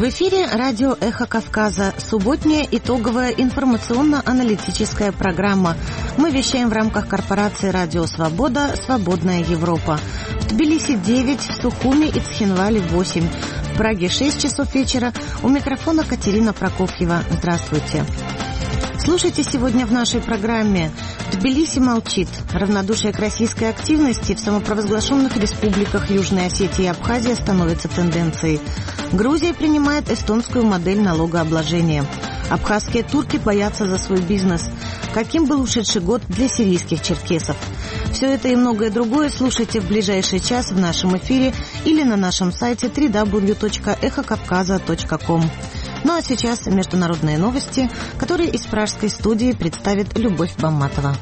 эфире радио «Эхо Кавказа», субботняя итоговая информационно-аналитическая программа. Мы вещаем в рамках корпорации «Радио Свобода. Свободная Европа». В Тбилиси 9, в Сухуми и Цхинвале 8, в Праге 6 часов вечера. У микрофона Катерина Прокофьева. Здравствуйте. Слушайте сегодня в нашей программе. Тбилиси молчит. Равнодушие к российской активности в самопровозглашенных республиках Южной Осетии и Абхазия становится тенденцией. Грузия принимает эстонскую модель налогообложения. Абхазские турки боятся за свой бизнес. Каким был ушедший год для сирийских черкесов? Все это и многое другое слушайте в ближайший час в нашем эфире или на нашем сайте www.эхокавказа.ком. Ну а сейчас международные новости, которые из пражской студии представит Любовь Бамматова.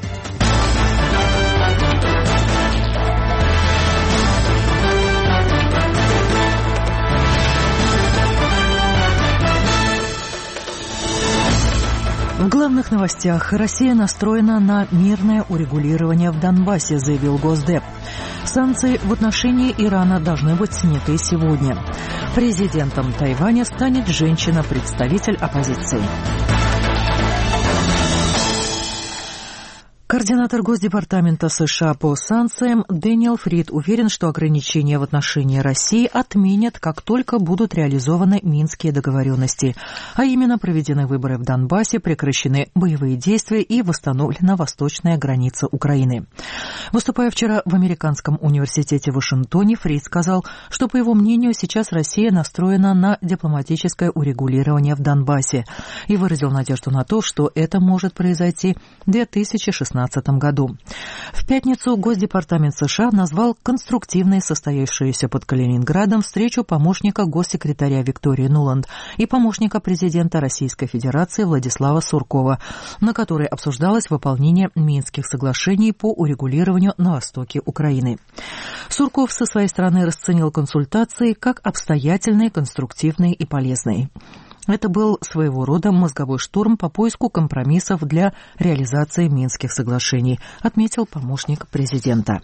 В главных новостях. Россия настроена на мирное урегулирование в Донбассе, заявил Госдеп. Санкции в отношении Ирана должны быть сняты сегодня. Президентом Тайваня станет женщина-представитель оппозиции. Координатор Госдепартамента США по санкциям Дэниел Фрид уверен, что ограничения в отношении России отменят, как только будут реализованы Минские договоренности, а именно проведены выборы в Донбассе, прекращены боевые действия и восстановлена восточная граница Украины. Выступая вчера в Американском университете в Вашингтоне, Фрид сказал, что, по его мнению, сейчас Россия настроена на дипломатическое урегулирование в Донбассе и выразил надежду на то, что это может произойти в 2016 году. В пятницу Госдепартамент США назвал конструктивной состоявшуюся под Калининградом встречу помощника госсекретаря Виктории Нуланд и помощника президента Российской Федерации Владислава Суркова, на которой обсуждалось выполнение Минских соглашений по урегулированию на востоке Украины. Сурков со своей стороны расценил консультации как обстоятельные, конструктивные и полезные. Это был своего рода мозговой штурм по поиску компромиссов для реализации Минских соглашений, отметил помощник президента.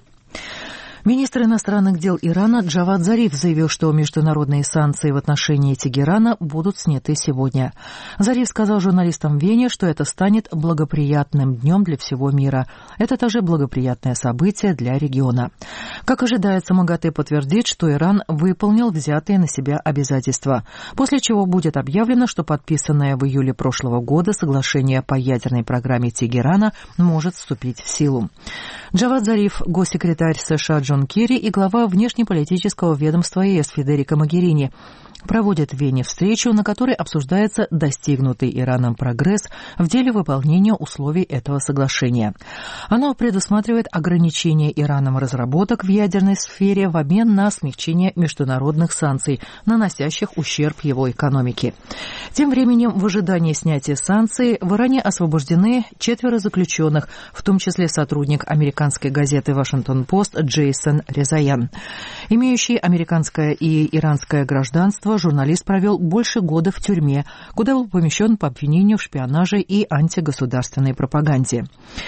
Министр иностранных дел Ирана Джавад Зариф заявил, что международные санкции в отношении Тегерана будут сняты сегодня. Зариф сказал журналистам в Вене, что это станет благоприятным днем для всего мира. Это также благоприятное событие для региона. Как ожидается, МАГАТЭ подтвердит, что Иран выполнил взятые на себя обязательства, после чего будет объявлено, что подписанное в июле прошлого года соглашение по ядерной программе Тегерана может вступить в силу. Джавад Зариф, госсекретарь США Джон Керри и глава внешнеполитического ведомства ЕС Федерико Могерини проводят в Вене встречу, на которой обсуждается достигнутый Ираном прогресс в деле выполнения условий этого соглашения. Оно предусматривает ограничение Ираном разработок в ядерной сфере в обмен на смягчение международных санкций, наносящих ущерб его экономике. Тем временем, в ожидании снятия санкций, в Иране освобождены 4 заключенных, в том числе сотрудник американской газеты «Вашингтон-Пост» Джейсон Резаян. Имеющий американское и иранское гражданство, журналист провел больше года в тюрьме, куда был помещен по обвинению в шпионаже и антигосударственной пропаганде.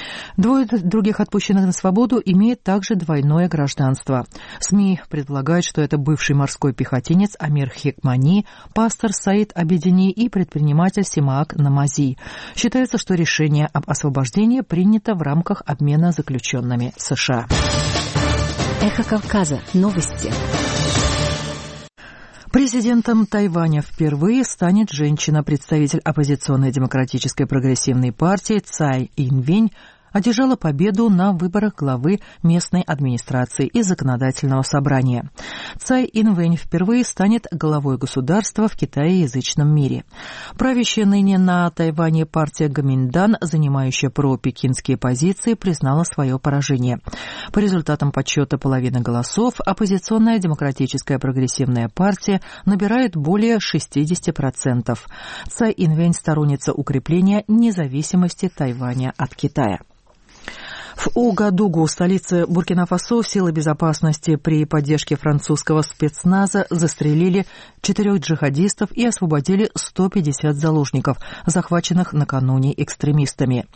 2 других отпущенных на свободу имеют также двойное гражданство. СМИ предполагают, что это бывший морской пехотинец Амир Хекмани, пастор Саид Абедини и предприниматель Симаак Намази. Считается, что решение об освобождении принято в рамках обмена заключенными США. Эхо Кавказа. Новости. Президентом Тайваня впервые станет женщина-представитель оппозиционной демократической прогрессивной партии Цай Инвэнь, одержала победу на выборах главы местной администрации и законодательного собрания. Цай Инвэнь впервые станет главой государства в китаеязычном мире. Правящая ныне на Тайване партия Гоминдан, занимающая пропекинские позиции, признала свое поражение. По результатам подсчета половины голосов оппозиционная демократическая прогрессивная партия набирает более 60%. Цай Инвэнь сторонница укрепления независимости Тайваня от Китая. В Угадугу, столице Буркина-Фасо, силы безопасности при поддержке французского спецназа застрелили 4 джихадистов и освободили 150 заложников, захваченных накануне экстремистами.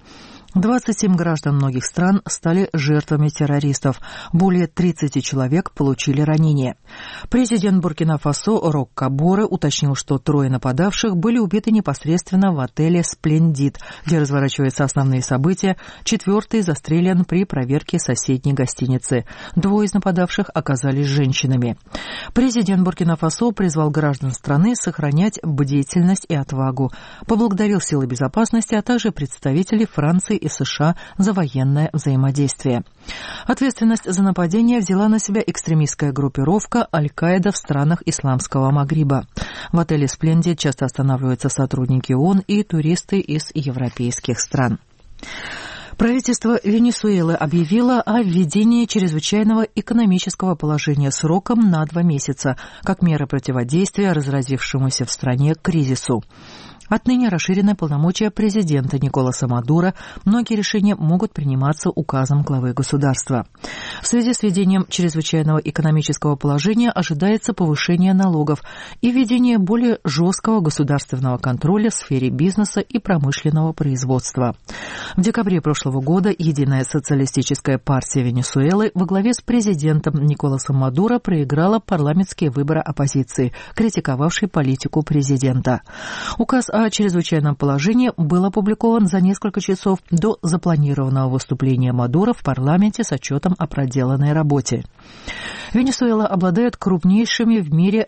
27 граждан многих стран стали жертвами террористов. Более 30 человек получили ранения. Президент Буркина-Фасо Рок Каборе уточнил, что 3 нападавших были убиты непосредственно в отеле «Сплендид», где разворачиваются основные события. 4-й застрелен при проверке соседней гостиницы. 2 из нападавших оказались женщинами. Президент Буркина-Фасо призвал граждан страны сохранять бдительность и отвагу. Поблагодарил силы безопасности, а также представителей Франции и США за военное взаимодействие. Ответственность за нападение взяла на себя экстремистская группировка Аль-Каида в странах исламского Магриба. В отеле «Сплендид» часто останавливаются сотрудники ООН и туристы из европейских стран. Правительство Венесуэлы объявило о введении чрезвычайного экономического положения сроком на 2 месяца, как мера противодействия разразившемуся в стране кризису. Отныне расширены полномочия президента Николаса Мадуро. Многие решения могут приниматься указом главы государства. В связи с введением чрезвычайного экономического положения ожидается повышение налогов и введение более жесткого государственного контроля в сфере бизнеса и промышленного производства. В декабре прошлого года Единая социалистическая партия Венесуэлы во главе с президентом Николасом Мадуро проиграла парламентские выборы оппозиции, критиковавшей политику президента. Указ о чрезвычайном положении был опубликован за несколько часов до запланированного выступления Мадуро в парламенте с отчетом о проделанной работе. Венесуэла обладает крупнейшими в мире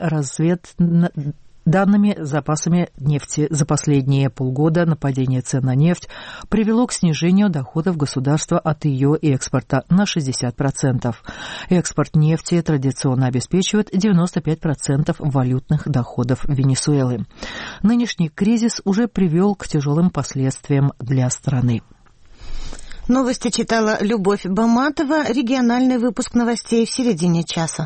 данными запасами нефти. За последние полгода падение цен на нефть привело к снижению доходов государства от ее экспорта на 60%. Экспорт нефти традиционно обеспечивает 95% валютных доходов Венесуэлы. Нынешний кризис уже привел к тяжелым последствиям для страны. Новости читала Любовь Баматова. Региональный выпуск новостей в середине часа.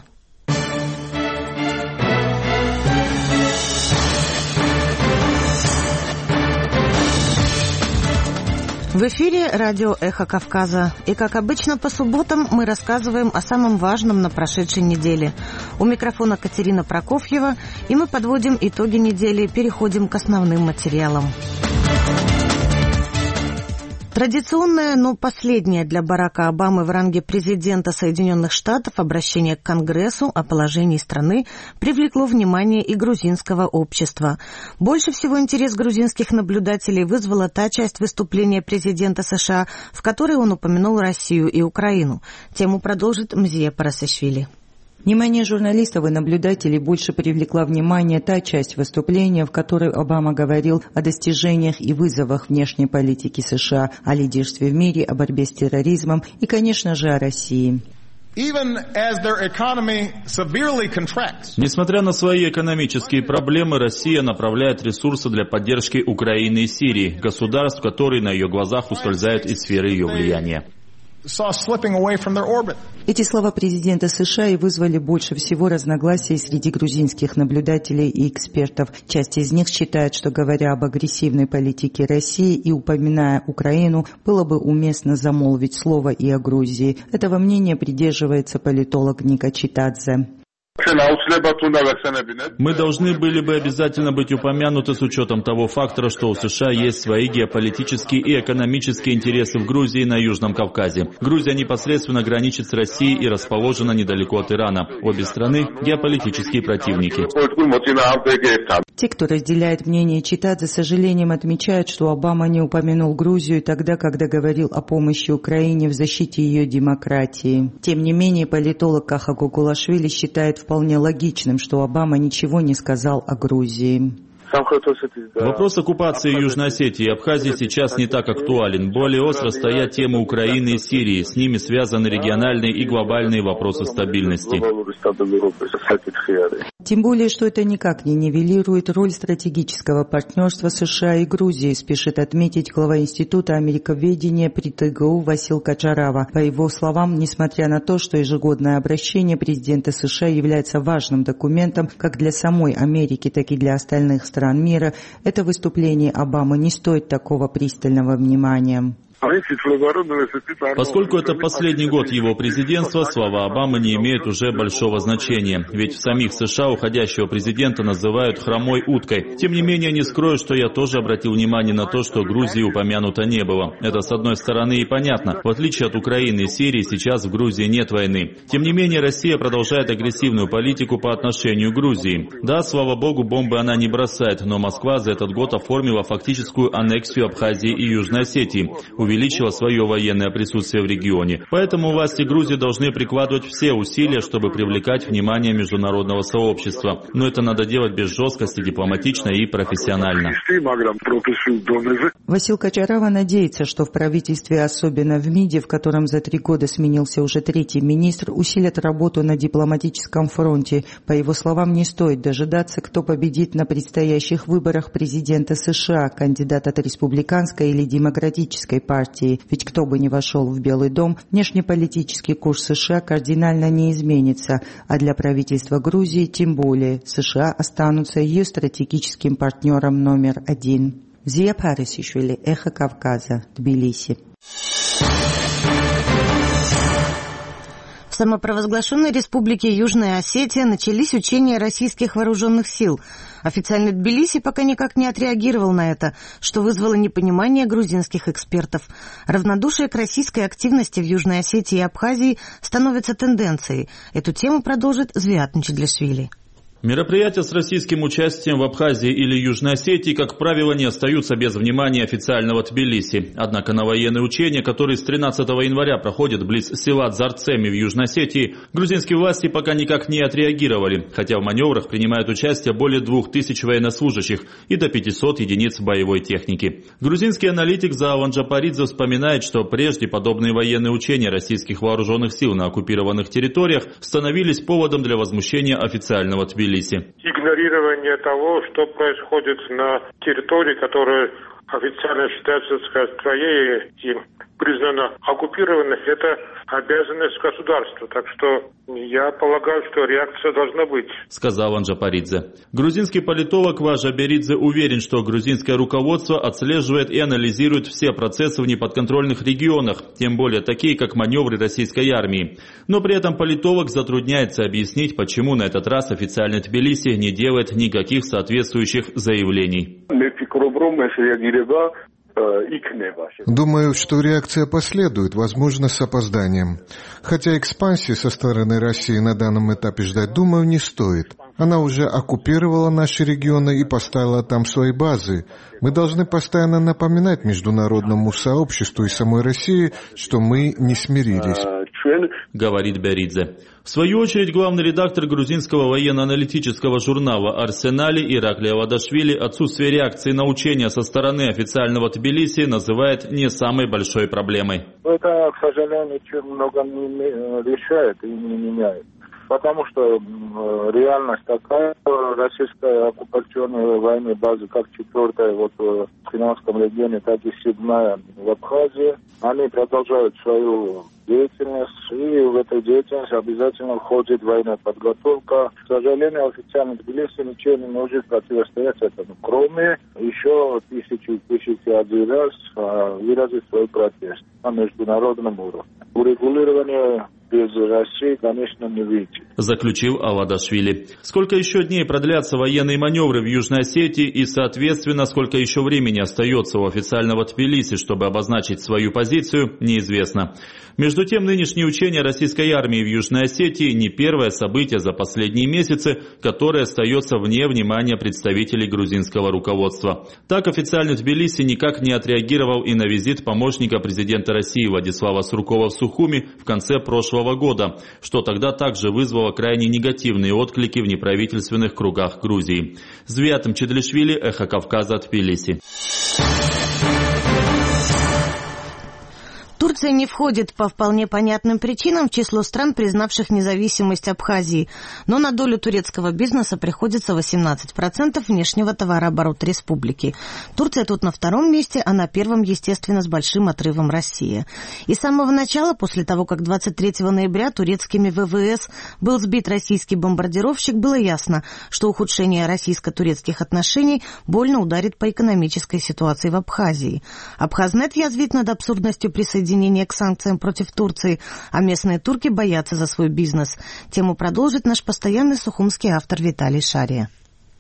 В эфире радио «Эхо Кавказа». И, как обычно, по субботам мы рассказываем о самом важном на прошедшей неделе. У микрофона Катерина Прокофьева, и мы подводим итоги недели, переходим к основным материалам. Традиционное, но последнее для Барака Обамы в ранге президента Соединенных Штатов обращение к Конгрессу о положении страны привлекло внимание и грузинского общества. Больше всего интерес грузинских наблюдателей вызвала та часть выступления президента США, в которой он упомянул Россию и Украину. Тему продолжит Мзия Парасашвили. Внимание журналистов и наблюдателей больше привлекла внимание та часть выступления, в которой Обама говорил о достижениях и вызовах внешней политики США, о лидерстве в мире, о борьбе с терроризмом и, конечно же, о России. Несмотря на свои экономические проблемы, Россия направляет ресурсы для поддержки Украины и Сирии, государств, которые на ее глазах ускользают из сферы ее влияния. Эти слова президента США и вызвали больше всего разногласий среди грузинских наблюдателей и экспертов. Часть из них считает, что, говоря об агрессивной политике России и упоминая Украину, было бы уместно замолвить слово и о Грузии. Этого мнения придерживается политолог Ника Читадзе. Мы должны были бы обязательно быть упомянуты с учетом того фактора, что у США есть свои геополитические и экономические интересы в Грузии и на Южном Кавказе. Грузия непосредственно граничит с Россией и расположена недалеко от Ирана. Обе страны – геополитические противники. Те, кто разделяет мнение Читадзе, с сожалением отмечают, что Обама не упомянул Грузию тогда, когда говорил о помощи Украине в защите ее демократии. Тем не менее, политолог Каха Гугулашвили считает вполне логичным, что Обама ничего не сказал о Грузии. Вопрос оккупации Южной Осетии и Абхазии сейчас не так актуален. Более остро стоят темы Украины и Сирии. С ними связаны региональные и глобальные вопросы стабильности. Тем более, что это никак не нивелирует роль стратегического партнерства США и Грузии, спешит отметить глава Института америковедения при ТГУ Васил Качарава. По его словам, несмотря на то, что ежегодное обращение президента США является важным документом как для самой Америки, так и для остальных стран мира, это выступление Обамы не стоит такого пристального внимания. Поскольку это последний год его президентства, слова Обамы не имеют уже большого значения. Ведь в самих США уходящего президента называют хромой уткой. Тем не менее, не скрою, что я тоже обратил внимание на то, что Грузии упомянуто не было. Это, с одной стороны, и понятно. В отличие от Украины и Сирии, сейчас в Грузии нет войны. Тем не менее, Россия продолжает агрессивную политику по отношению к Грузии. Да, слава богу, бомбы она не бросает, но Москва за этот год оформила фактическую аннексию Абхазии и Южной Осетии, увеличила свое военное присутствие в регионе. Поэтому власти Грузии должны прикладывать все усилия, чтобы привлекать внимание международного сообщества. Но это надо делать без жесткости, дипломатично и профессионально. Васил Качарава надеется, что в правительстве, особенно в МИДе, в котором за 3 года сменился уже 3-й министр, усилят работу на дипломатическом фронте. По его словам, не стоит дожидаться, кто победит на предстоящих выборах президента США, кандидат от республиканской или демократической партии. Ведь кто бы ни вошел в Белый дом, внешнеполитический курс США кардинально не изменится, а для правительства Грузии тем более. США останутся ее стратегическим партнером номер 1. Зия Парисишвили, Эхо Кавказа, Тбилиси. В самопровозглашенной республике Южная Осетия начались учения российских вооруженных сил. Официально Тбилиси пока никак не отреагировал на это, что вызвало непонимание грузинских экспертов. Равнодушие к российской активности в Южной Осетии и Абхазии становится тенденцией. Эту тему продолжит Звиат Нчедлишвили. Мероприятия с российским участием в Абхазии или Южной Осетии, как правило, не остаются без внимания официального Тбилиси. Однако на военные учения, которые с 13 января проходят близ села Дзарцеми в Южной Осетии, грузинские власти пока никак не отреагировали, хотя в маневрах принимают участие более 2000 военнослужащих и до 500 единиц боевой техники. Грузинский аналитик Зааван Джапаридзе вспоминает, что прежде подобные военные учения российских вооруженных сил на оккупированных территориях становились поводом для возмущения официального Тбилиси. Игнорирование того, что происходит на территории, которая официально считается своей и признана оккупированной, это обязанность государства. Так что я полагаю, что реакция должна быть, сказал Анджапаридзе. Грузинский политолог Важа Беридзе уверен, что грузинское руководство отслеживает и анализирует все процессы в неподконтрольных регионах, тем более такие, как маневры российской армии. Но при этом политолог затрудняется объяснить, почему на этот раз официальный Тбилиси не делает никаких соответствующих заявлений. Думаю, что реакция последует, возможно, с опозданием. Хотя экспансии со стороны России на данном этапе ждать, думаю, не стоит. Она уже оккупировала наши регионы и поставила там свои базы. Мы должны постоянно напоминать международному сообществу и самой России, что мы не смирились, говорит Беридзе. В свою очередь, главный редактор грузинского военно-аналитического журнала «Арсенали» Ираклий Авадашвили отсутствие реакции на учения со стороны официального Тбилиси называет не самой большой проблемой. Это, к сожалению, много не решает и не меняет. Потому что реальность такая, российская оккупационная военная база, как 4-я в Финляндском регионе, так и 7-я в Абхазии, они продолжают свою деятельность, и в этой деятельности обязательно входит военная подготовка. К сожалению, официально Тбилиси ничего не может противостоять этому, кроме еще тысячи один раз выразить свой протест на международном уровне. Урегулирование без России, конечно, не выйти, заключил Авадашвили. Сколько еще дней продлятся военные маневры в Южной Осетии и, соответственно, сколько еще времени остается у официального Тбилиси, чтобы обозначить свою позицию, неизвестно. Между тем, нынешние учения российской армии в Южной Осетии не первое событие за последние месяцы, которое остается вне внимания представителей грузинского руководства. Так, официальный Тбилиси никак не отреагировал и на визит помощника президента России Владислава Суркова в Сухуми в конце прошлого года, что тогда также вызвало крайне негативные отклики в неправительственных кругах Грузии. Звиат Нчедлишвили, Эхо Кавказа, Тбилиси. Турция не входит по вполне понятным причинам в число стран, признавших независимость Абхазии, но на долю турецкого бизнеса приходится 18% внешнего товарооборота республики. Турция тут на втором месте, а на первом, естественно, с большим отрывом Россия. И с самого начала, после того, как 23 ноября турецкими ВВС был сбит российский бомбардировщик, было ясно, что ухудшение российско-турецких отношений больно ударит по экономической ситуации в Абхазии. Абхазнет язвит над абсурдностью присоединения к санкциям против Турции, а местные турки боятся за свой бизнес. Тему продолжит наш постоянный сухумский автор Виталий Шария.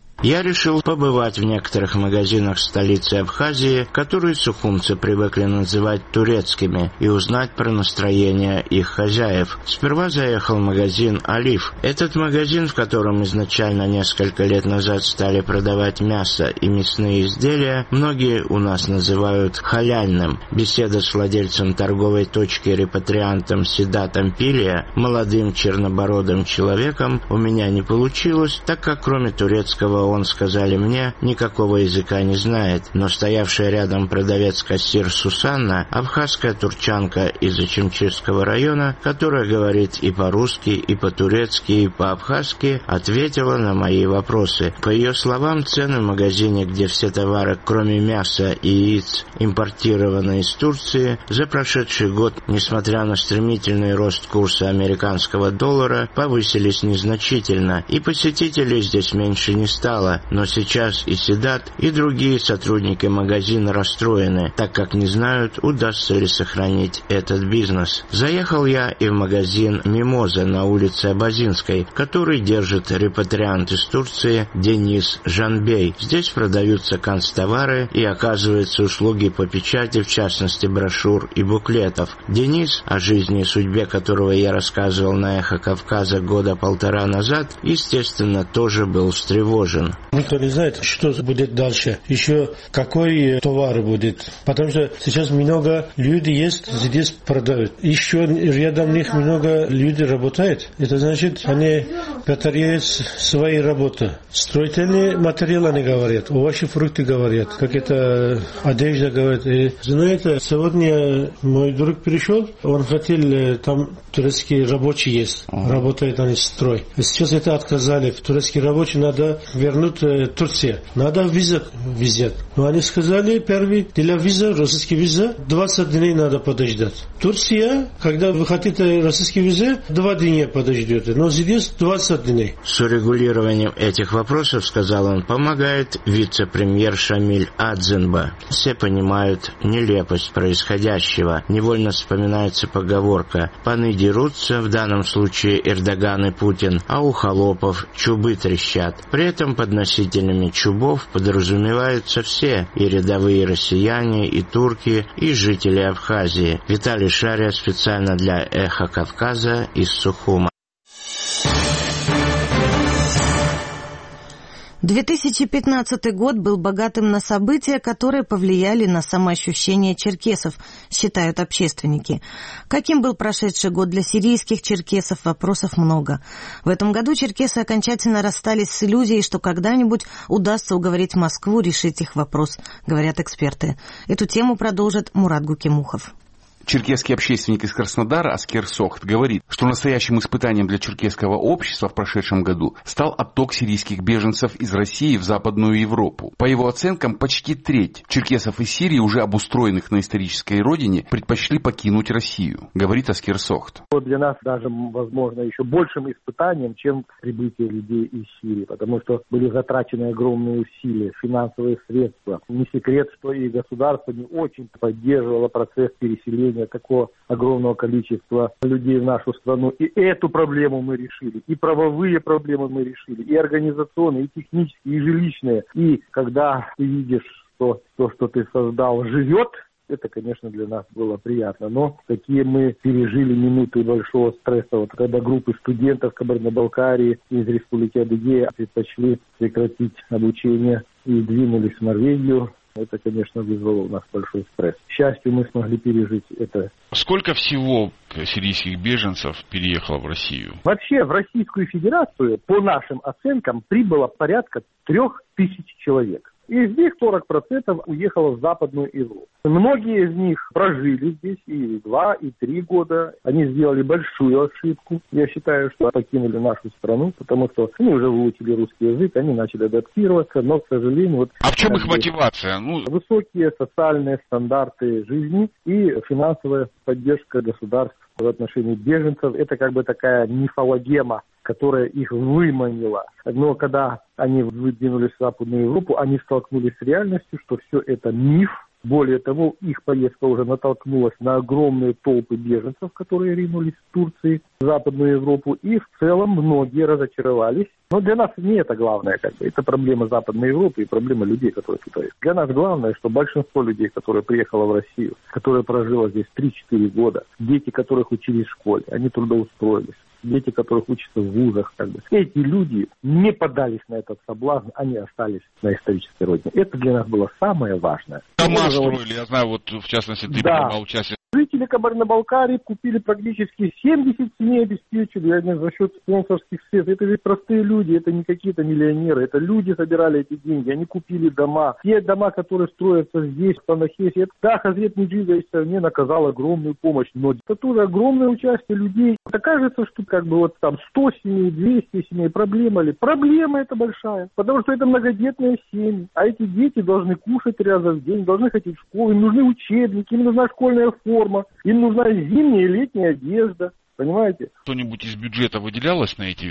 Я решил побывать в некоторых магазинах столицы Абхазии, которые сухумцы привыкли называть турецкими, и узнать про настроение их хозяев. Сперва заехал в магазин «Олив». Этот магазин, в котором изначально несколько лет назад стали продавать мясо и мясные изделия, многие у нас называют халяльным. Беседа с владельцем торговой точки репатриантом Седатом Пилия, молодым чернобородым человеком, у меня не получилось, так как кроме турецкого он, сказали мне, никакого языка не знает, но стоявшая рядом продавец-кассир Сусанна, абхазская турчанка из Ачимчирского района, которая говорит и по-русски, и по-турецки, и по-абхазски, ответила на мои вопросы. По ее словам, цены в магазине, где все товары, кроме мяса и яиц, импортированы из Турции, за прошедший год, несмотря на стремительный рост курса американского доллара, повысились незначительно, и посетителей здесь меньше не стало. Но сейчас и Седат, и другие сотрудники магазина расстроены, так как не знают, удастся ли сохранить этот бизнес. Заехал я и в магазин «Мимоза» на улице Абазинской, который держит репатриант из Турции Денис Жанбей. Здесь продаются канцтовары и оказываются услуги по печати, в частности брошюр и буклетов. Денис, о жизни и судьбе которого я рассказывал на «Эхо Кавказа» года полтора назад, естественно, тоже был встревожен. Никто не знает, что будет дальше, еще какой товар будет, потому что сейчас много людей есть, здесь продают. Еще рядом них много людей работает. Это значит, они повторяют свои работы. Строительные материалы они говорят, овощи, фрукты говорят, какая-то одежда говорят. И, знаете, сегодня мой друг пришел, он хотел, там турецкие рабочие есть, работают они в строй. Сейчас это отказали, в турецкие рабочие надо вернуть Турция. Надо виза взять. Но они сказали, первый, для виза, российский виза, 20 дней надо подождать. Турция, когда вы хотите российский виза, 2 дня подождете. Но здесь 20 дней. С урегулированием этих вопросов, сказал он, помогает вице-премьер Шамиль Адзенба. Все понимают нелепость происходящего. Невольно вспоминается поговорка «Паны дерутся», в данном случае Эрдоган и Путин, а у холопов чубы трещат. При этом под носителями чубов подразумеваются все, и рядовые россияне, и турки, и жители Абхазии. Виталий Шария специально для «Эхо Кавказа» из Сухума. 2015 год был богатым на события, которые повлияли на самоощущение черкесов, считают общественники. Каким был прошедший год для сирийских черкесов, вопросов много. В этом году черкесы окончательно расстались с иллюзией, что когда-нибудь удастся уговорить Москву решить их вопрос, говорят эксперты. Эту тему продолжит Мурат Гукимухов. Черкесский общественник из Краснодара Аскер Сохт говорит, что настоящим испытанием для черкесского общества в прошедшем году стал отток сирийских беженцев из России в Западную Европу. По его оценкам, почти треть черкесов из Сирии, уже обустроенных на исторической родине, предпочли покинуть Россию, говорит Аскер Сохт. Для нас даже, возможно, еще большим испытанием, чем прибытие людей из Сирии, потому что были затрачены огромные усилия, финансовые средства. Не секрет, что и государство не очень поддерживало процесс переселения такого огромного количества людей в нашу страну. И эту проблему мы решили, и правовые проблемы мы решили, и организационные, и технические, и жилищные. И когда ты видишь, что то, что ты создал, живет, это, конечно, для нас было приятно. Но такие мы пережили минуты большого стресса. Вот когда группы студентов Кабардино-Балкарии из Республики Адыгея предпочли прекратить обучение и двинулись в Норвегию, это, конечно, вызвало у нас большой стресс. К счастью, мы смогли пережить это. Сколько всего сирийских беженцев переехало в Россию? Вообще в Российскую Федерацию, по нашим оценкам, прибыло порядка 3000 человек. Из них 40% уехало в Западную Европу. Многие из них прожили здесь и 2, и 3 года. Они сделали большую ошибку. Я считаю, что покинули нашу страну, потому что они уже выучили русский язык, они начали адаптироваться, но, к сожалению... А в чем их мотивация? Высокие социальные стандарты жизни и финансовая поддержка государств в отношении беженцев. Это как бы такая мифологема, которая их выманила. Но когда они выдвинулись в Западную Европу, они столкнулись с реальностью, что все это миф. Более того, их поездка уже натолкнулась на огромные толпы беженцев, которые ринулись в Турции, в Западную Европу, и в целом многие разочаровались. Но для нас не это главное, это проблема Западной Европы и проблема людей, которые тут есть. Для нас главное, что большинство людей, которые приехало в Россию, которые прожило здесь 3-4 года, дети, которых учились в школе, они трудоустроились. Дети, которых учатся в вузах, эти люди не поддались на этот соблазн, они остались на исторической родине. Это для нас было самое важное. Дома строили, я знаю, в частности, ты принимал участие. Жители Кабардино-Балкарии купили практически 70 семей, обеспечили они за счет спонсорских средств. Это ведь простые люди, это не какие-то миллионеры, это люди собирали эти деньги, они купили дома. Те дома, которые строятся здесь, в Танахесе, Хазрет Меджида не наказал огромную помощь, но это тоже огромное участие людей. Это кажется, что 100 семей, 200 семей, проблема ли? Проблема это большая, потому что это многодетные семьи, а эти дети должны кушать раза в день, должны ходить в школу, им нужны учебники, им нужна школьная форма, им нужна зимняя и летняя одежда. Понимаете? Что-нибудь из бюджета выделялось на эти?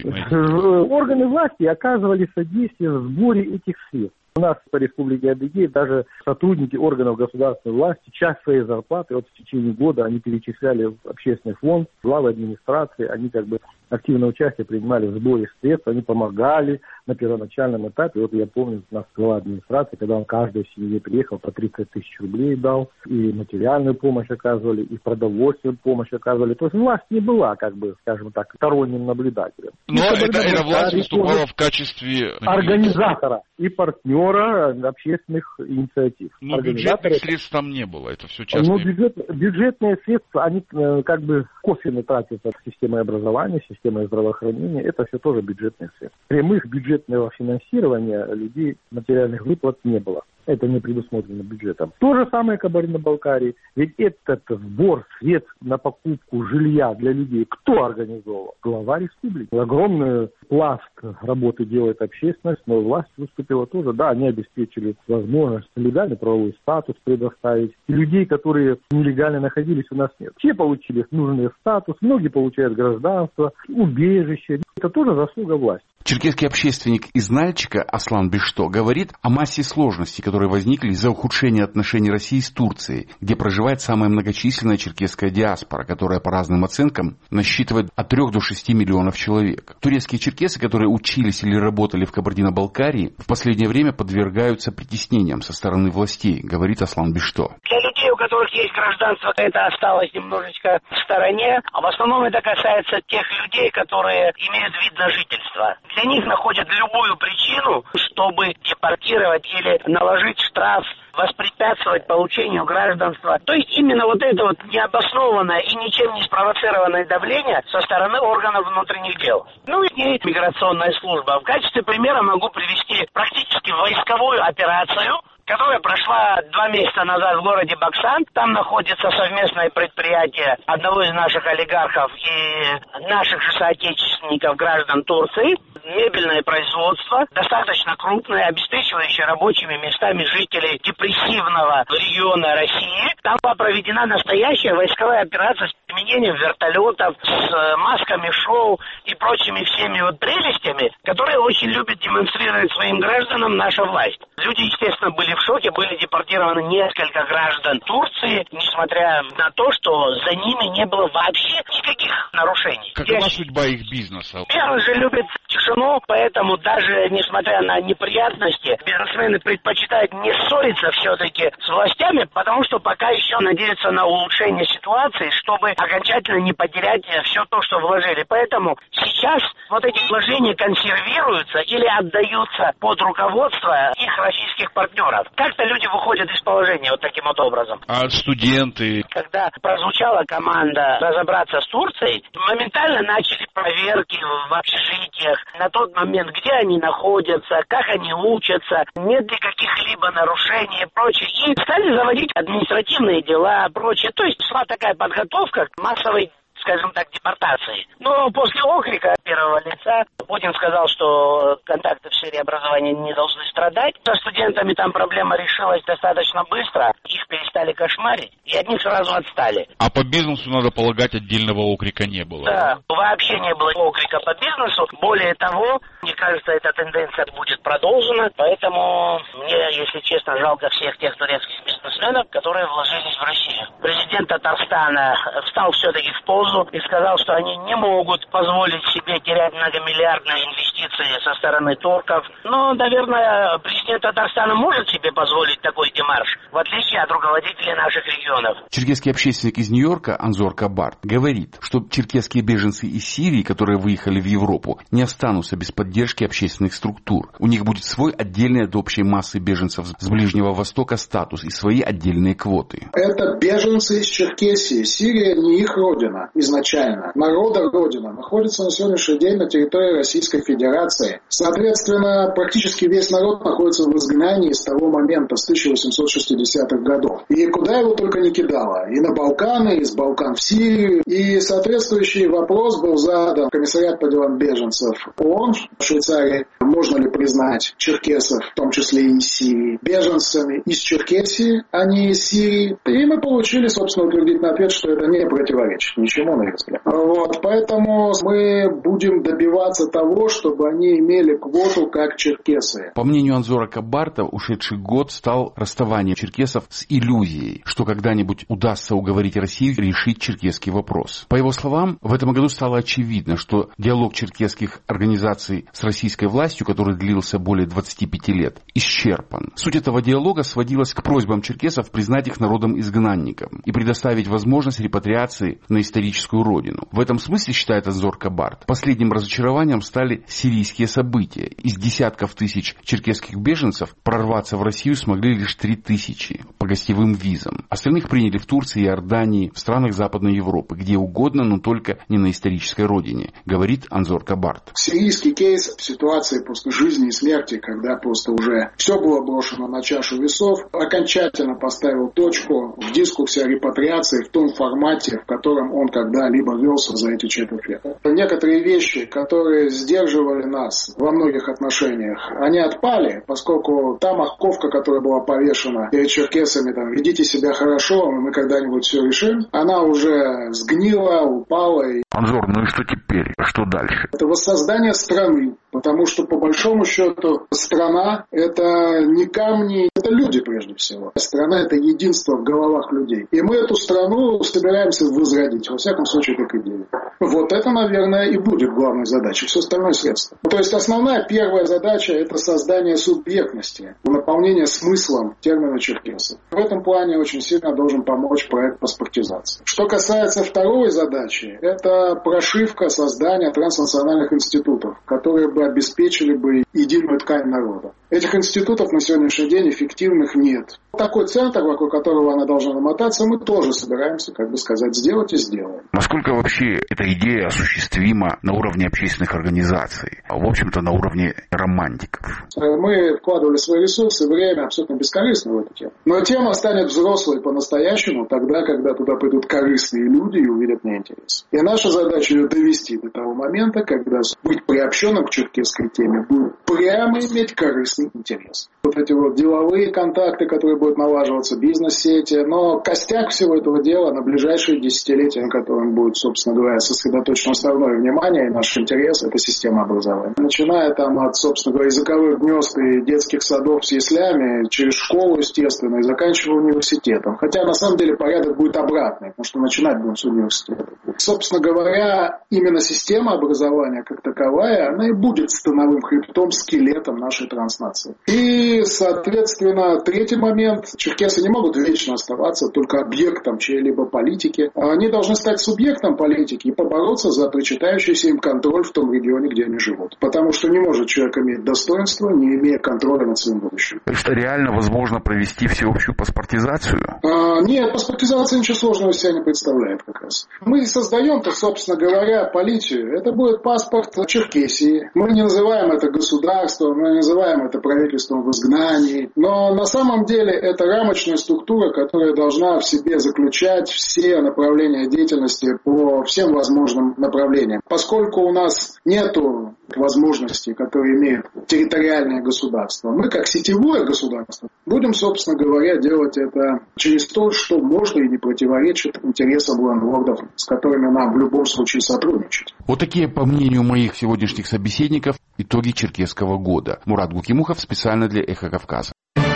Органы власти оказывали содействие в сборе этих средств. У нас по Республике Адыгея даже сотрудники органов государственной власти часть своей зарплаты в течение года они перечисляли в общественный фонд, главы администрации, они активное участие принимали в сборе средств, они помогали на первоначальном этапе. Я помню, у нас глава администрации, когда он каждой семье приехал, по 30 тысяч рублей дал, и материальную помощь оказывали, и продовольственную помощь оказывали. То есть власть не была, скажем так, сторонним наблюдателем. Но эта власть выступала в качестве организатора и партнера общественных инициатив. Но бюджетных средств там не было, это все частные. Но бюджетные средства, они косвенно тратятся в системе образования, системой здравоохранения, это все тоже бюджетные средства. Прямых бюджетного финансирования людей материальных выплат не было. Это не предусмотрено бюджетом. То же самое Кабардино-Балкарии. Ведь этот сбор средств на покупку жилья для людей кто организовал? Глава республики. Огромный пласт работы делает общественность, но власть выступила тоже. Да, они обеспечили возможность легальный правовой статус предоставить. И людей, которые нелегально находились, у нас нет. Все получили нужный статус, многие получают гражданство, убежище. Это тоже заслуга власти. Черкесский общественник из Нальчика Аслан Бишто говорит о массе сложностей, которые возникли из-за ухудшения отношений России с Турцией, где проживает самая многочисленная черкесская диаспора, которая по разным оценкам насчитывает от 3 до 6 миллионов человек. Турецкие черкесы, которые учились или работали в Кабардино-Балкарии, в последнее время подвергаются притеснениям со стороны властей, говорит Аслан Бишто. Для людей, у которых есть гражданство, это осталось немножечко в стороне, а в основном это касается тех людей, которые имеют вид на жительство. Для них находят любую причину, чтобы депортировать или наложить штраф, воспрепятствовать получению гражданства. То есть именно это необоснованное и ничем не спровоцированное давление со стороны органов внутренних дел. И миграционная служба. В качестве примера могу привести практически войсковую операцию, которая прошла 2 месяца назад в городе Баксан. Там находится совместное предприятие одного из наших олигархов и наших же соотечественников, граждан Турции. Мебельное производство, достаточно крупное, обеспечивающее рабочими местами жителей депрессивного региона России. Там была проведена настоящая войсковая операция с применением вертолетов, с масками шоу и прочими всеми прелестями, которые очень любит демонстрировать своим гражданам наша власть. Люди, естественно, были в шоке, были депортированы несколько граждан Турции, несмотря на то, что за ними не было вообще никаких нарушений. Какова судьба их бизнеса? Первый же любит тишину, поэтому даже несмотря на неприятности, бизнесмены предпочитают не ссориться все-таки с властями, потому что пока еще надеются на улучшение ситуации, чтобы окончательно не потерять все то, что вложили. Поэтому сейчас эти вложения консервируются или отдаются под руководство их российских партнеров. Как-то люди выходят из положения таким образом. А студенты? Когда прозвучала команда разобраться с Турцией, моментально начали проверки в общежитиях, на тот момент, где они находятся, как они учатся, нет ли каких-либо нарушений и прочее. И стали заводить административные дела, прочее. То есть шла такая подготовка к массовой, скажем так, депортации. Но после окрика первого лица Путин сказал, что контакты в сфере образования не должны страдать. Со студентами там проблема решилась достаточно быстро. Их перестали кошмарить, и от них сразу отстали. А по бизнесу, надо полагать, отдельного окрика не было? Да, вообще не было окрика по бизнесу. Более того, мне кажется, эта тенденция будет продолжена. Поэтому мне, если честно, жалко всех тех турецких бизнесменов, которые вложились в Россию. Президент Татарстана встал все-таки в позу и сказал, что они не могут позволить себе терять многомиллиардные инвестиции со стороны турков. Но, наверное, президент Татарстана может себе позволить такой демарш, в отличие от руководителей наших регионов. Черкесский общественник из Нью-Йорка Анзор Кабарт говорит, что черкесские беженцы из Сирии, которые выехали в Европу, не останутся без поддержки общественных структур. У них будет свой отдельный от общей массы беженцев с Ближнего Востока статус и свои отдельные квоты. Это беженцы из Черкесии. Сирия не их родина изначально. Народа родина находится на сегодняшний день на территории Российской Федерации. Соответственно, практически весь народ находится в изгнании с того момента, с 1860-х годов. И куда его только не кидало. И на Балканы, из Балкан в Сирию. И соответствующий вопрос был задан комиссариат по делам беженцев ООН в Швейцарии. Можно ли признать черкесов, в том числе и из Сирии, беженцами из Черкесии, а не из Сирии? И мы получили, собственно, утвердительный ответ, что это не противоречит ничему, на их взгляд. Вот, поэтому мы будем добиваться того, чтобы они имели квоту как черкесы. По мнению Анзора Кабарта, ушедший год стал расставанием черкесов с иллюзией, что когда-нибудь удастся уговорить Россию решить черкесский вопрос. По его словам, в этом году стало очевидно, что диалог черкесских организаций с российской властью, который длился более 25 лет, исчерпан. Суть этого диалога сводилась к просьбам черкесов признать их народом-изгнанником и предоставить возможность репатриации на историческую родину. В этом смысле, считает Анзор Кабарт, последним разочарованием стали сирийские события. Из десятков тысяч черкесских беженцев прорваться в Россию смогли лишь 3000 по гостевым визам. Остальных приняли в Турции, Иордании, в странах Западной Европы, где угодно, но только не на исторической родине, говорит Анзор Кабарт. Сирийский кейс в ситуации после жизни и смерти, когда просто уже все было брошено на чашу весов, окончательно поставил точку в дискурсе о репатриации в том формате, в котором он когда-либо велся за эти четверть века. Некоторые вещи, которые сдерживали нас во многих отношениях, они отпали, поскольку та морковка, которая была повешена перед черкесами, там, ведите себя хорошо, мы когда-нибудь все решим, она уже сгнила, упала. Анзор, ну и что теперь? Что дальше? Это воссоздание страны, потому что по большому счету страна — это не камни, это люди прежде всего. Страна — это единство в головах людей. И мы эту страну собираемся возродить, во всяком случае, как идею. Вот это, наверное, и будет главной задачей, все остальное средство. То есть основная первая задача — это создание субъектности, наполнение смыслом термина черкесы. В этом плане очень сильно должен помочь проект паспортизации. Что касается второй задачи, это прошивка создания транснациональных институтов, которые бы обеспечили бы единую ткань народа. Этих институтов на сегодняшний день эффективных нет. Такой центр, вокруг которого она должна намотаться, мы тоже собираемся, как бы сказать, сделать и сделаем. Насколько вообще эта идея осуществима на уровне общественных организаций, а в общем-то на уровне романтиков? Мы вкладывали свои ресурсы, время абсолютно бескорыстно в эту тему. Но тема станет взрослой по-настоящему тогда, когда туда придут корыстные люди и увидят в ней интерес. И наша задача ее довести до того момента, когда быть приобщенным к черкесской теме будет прямо иметь корыстный интерес. Вот эти вот деловые контакты, которые будут налаживаться, бизнес-сети, но костяк всего этого дела на ближайшие десятилетия, на котором будет, собственно говоря, сосредоточено основное внимание и наш интерес, это система образования. Начиная там от, собственно говоря, языковых гнезд и детских садов с яслями, через школу, естественно, и заканчивая университетом. Хотя, на самом деле, порядок будет обратный, потому что начинать будем с университета. Собственно говоря, именно система образования как таковая, она и будет становым хребтом, скелетом нашей транснации. И, соответственно, третий момент. Черкесы не могут вечно оставаться только объектом чьей-либо политики. Они должны стать субъектом субъектом политики и побороться за причитающийся им контроль в том регионе, где они живут. Потому что не может человек иметь достоинство, не имея контроля над своим будущим. То есть реально возможно провести всеобщую паспортизацию? Нет, паспортизация ничего сложного из себя не представляет как раз. Мы создаем-то, собственно говоря, полицию. Это будет паспорт Черкесии. Мы не называем это государством, мы не называем это правительством в изгнании. Но на самом деле это рамочная структура, которая должна в себе заключать все направления деятельности по всем возможным направлениям. Поскольку у нас нету возможностей, которые имеют территориальное государство, мы как сетевое государство будем, собственно говоря, делать это через то, что можно и не противоречит интересам лордов, с которыми нам в любом случае сотрудничать. Вот такие, по мнению моих сегодняшних собеседников, итоги Черкесского года. Мурат Гукимухов специально для «Эхо Кавказа».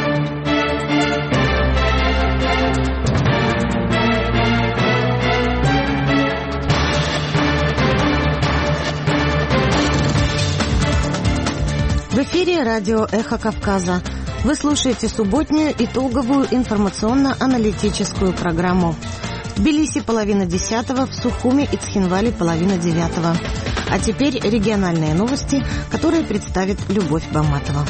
В эфире радио «Эхо Кавказа». Вы слушаете субботнюю итоговую информационно-аналитическую программу. В Тбилиси 9:30, в Сухуми и Цхинвале 8:30. А теперь региональные новости, которые представит Любовь Баматова.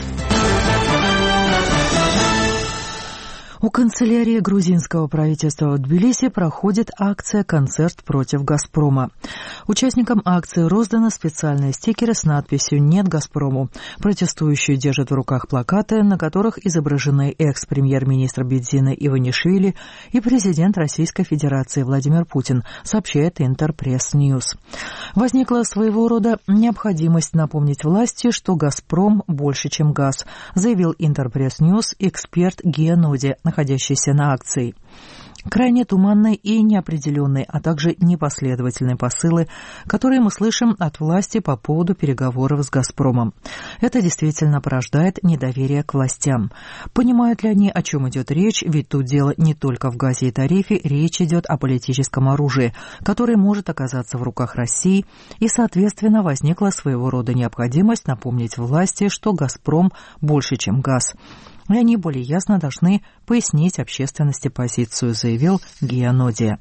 У канцелярии грузинского правительства в Тбилиси проходит акция «Концерт против Газпрома». Участникам акции розданы специальные стикеры с надписью «Нет Газпрому». Протестующие держат в руках плакаты, на которых изображены экс-премьер-министр Бедзина Иванишвили и президент Российской Федерации Владимир Путин, сообщает Интерпресс-Ньюс. Возникла своего рода необходимость напомнить власти, что «Газпром» больше, чем газ, заявил Интерпресс-Ньюс эксперт Гия Ноди, находящийся на акции. Крайне туманные и неопределенные, а также непоследовательные посылы, которые мы слышим от власти по поводу переговоров с «Газпромом». Это действительно порождает недоверие к властям. Понимают ли они, о чем идет речь? Ведь тут дело не только в газе и тарифе, речь идет о политическом оружии, которое может оказаться в руках России, и, соответственно, возникла своего рода необходимость напомнить власти, что «Газпром» больше, чем газ. И они более ясно должны пояснить общественности позицию, заявил Гия Ноди.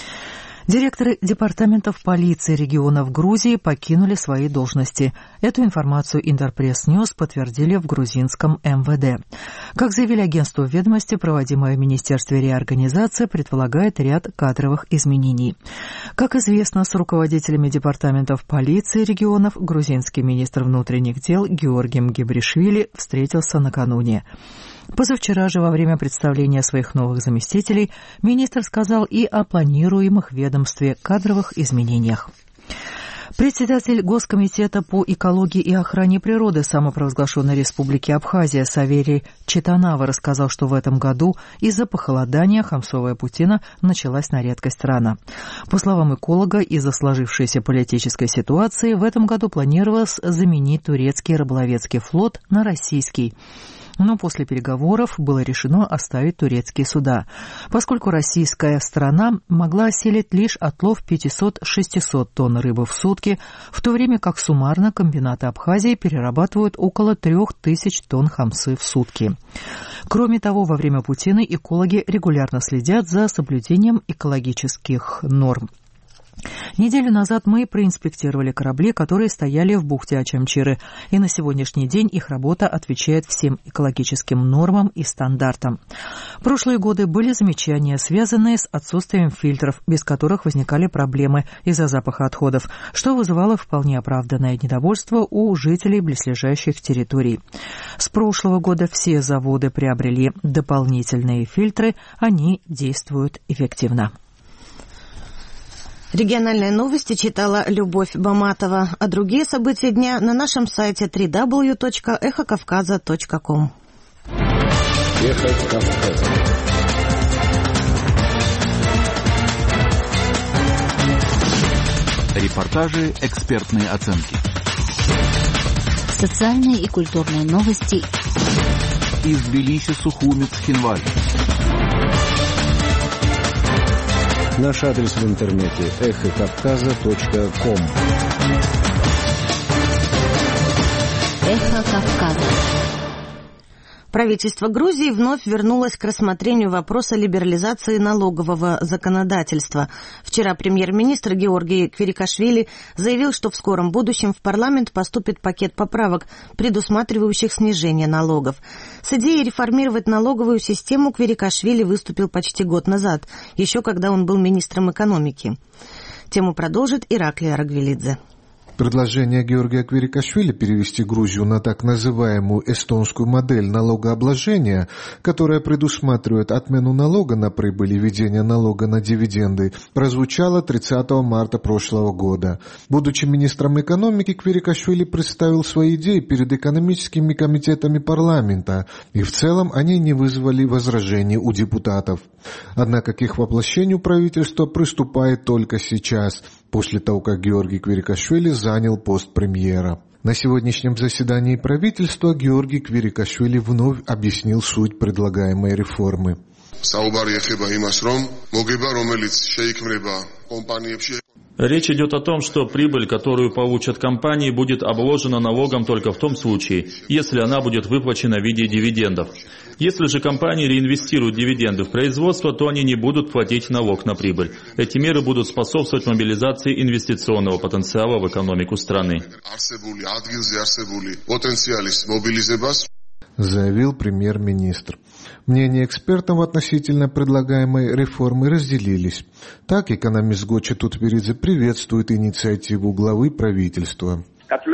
Директоры департаментов полиции регионов Грузии покинули свои должности. Эту информацию Интерпресс-Ньюс подтвердили в грузинском МВД. Как заявили агентству «Ведомости», проводимая в Министерстве реорганизация предполагает ряд кадровых изменений. Как известно, с руководителями департаментов полиции регионов грузинский министр внутренних дел Георгием Гебришвили встретился накануне. Позавчера же во время представления своих новых заместителей министр сказал и о планируемых в ведомстве кадровых изменениях. Председатель Госкомитета по экологии и охране природы самопровозглашенной Республики Абхазия Саверий Читанава рассказал, что в этом году из-за похолодания Хамсовая Путина началась на редкость рано. По словам эколога, из-за сложившейся политической ситуации в этом году планировалось заменить турецкий рыболовецкий флот на российский. Но после переговоров было решено оставить турецкие суда, поскольку российская сторона могла осилить лишь отлов 500-600 тонн рыбы в сутки, в то время как суммарно комбинаты Абхазии перерабатывают около 3000 тонн хамсы в сутки. Кроме того, во время Путины экологи регулярно следят за соблюдением экологических норм. Неделю назад мы проинспектировали корабли, которые стояли в бухте Ачамчиры, и на сегодняшний день их работа отвечает всем экологическим нормам и стандартам. В прошлые годы были замечания, связанные с отсутствием фильтров, без которых возникали проблемы из-за запаха отходов, что вызывало вполне оправданное недовольство у жителей близлежащих территорий. С прошлого года все заводы приобрели дополнительные фильтры, они действуют эффективно. Региональные новости читала Любовь Баматова, а другие события дня на нашем сайте www.эхокавказа.ком. Эхо Кавказа. Репортажи, экспертные оценки. Социальные и культурные новости. Из Тбилиси, Сухуми, Цхинваль. Наш адрес в интернете эхокавказа.ком. Эхо Кавказа. Правительство Грузии вновь вернулось к рассмотрению вопроса либерализации налогового законодательства. Вчера премьер-министр Георгий Квирикашвили заявил, что в скором будущем в парламент поступит пакет поправок, предусматривающих снижение налогов. С идеей реформировать налоговую систему Квирикашвили выступил почти год назад, еще когда он был министром экономики. Тему продолжит Ираклий Арагвелидзе. Предложение Георгия Квирикашвили перевести Грузию на так называемую эстонскую модель налогообложения, которая предусматривает отмену налога на прибыль и введение налога на дивиденды, прозвучало 30 марта прошлого года. Будучи министром экономики, Квирикашвили представил свои идеи перед экономическими комитетами парламента, и в целом они не вызвали возражений у депутатов. Однако к их воплощению правительство приступает только сейчас, после того, как Георгий Квирикашвили занял пост премьера. На сегодняшнем заседании правительства Георгий Квирикашвили вновь объяснил суть предлагаемой реформы. Речь идет о том, что прибыль, которую получат компании, будет обложена налогом только в том случае, если она будет выплачена в виде дивидендов. Если же компании реинвестируют дивиденды в производство, то они не будут платить налог на прибыль. Эти меры будут способствовать мобилизации инвестиционного потенциала в экономику страны. Заявил премьер-министр. Мнения экспертов относительно предлагаемой реформы разделились. Так, экономист Гоча Тутберидзе приветствует инициативу главы правительства.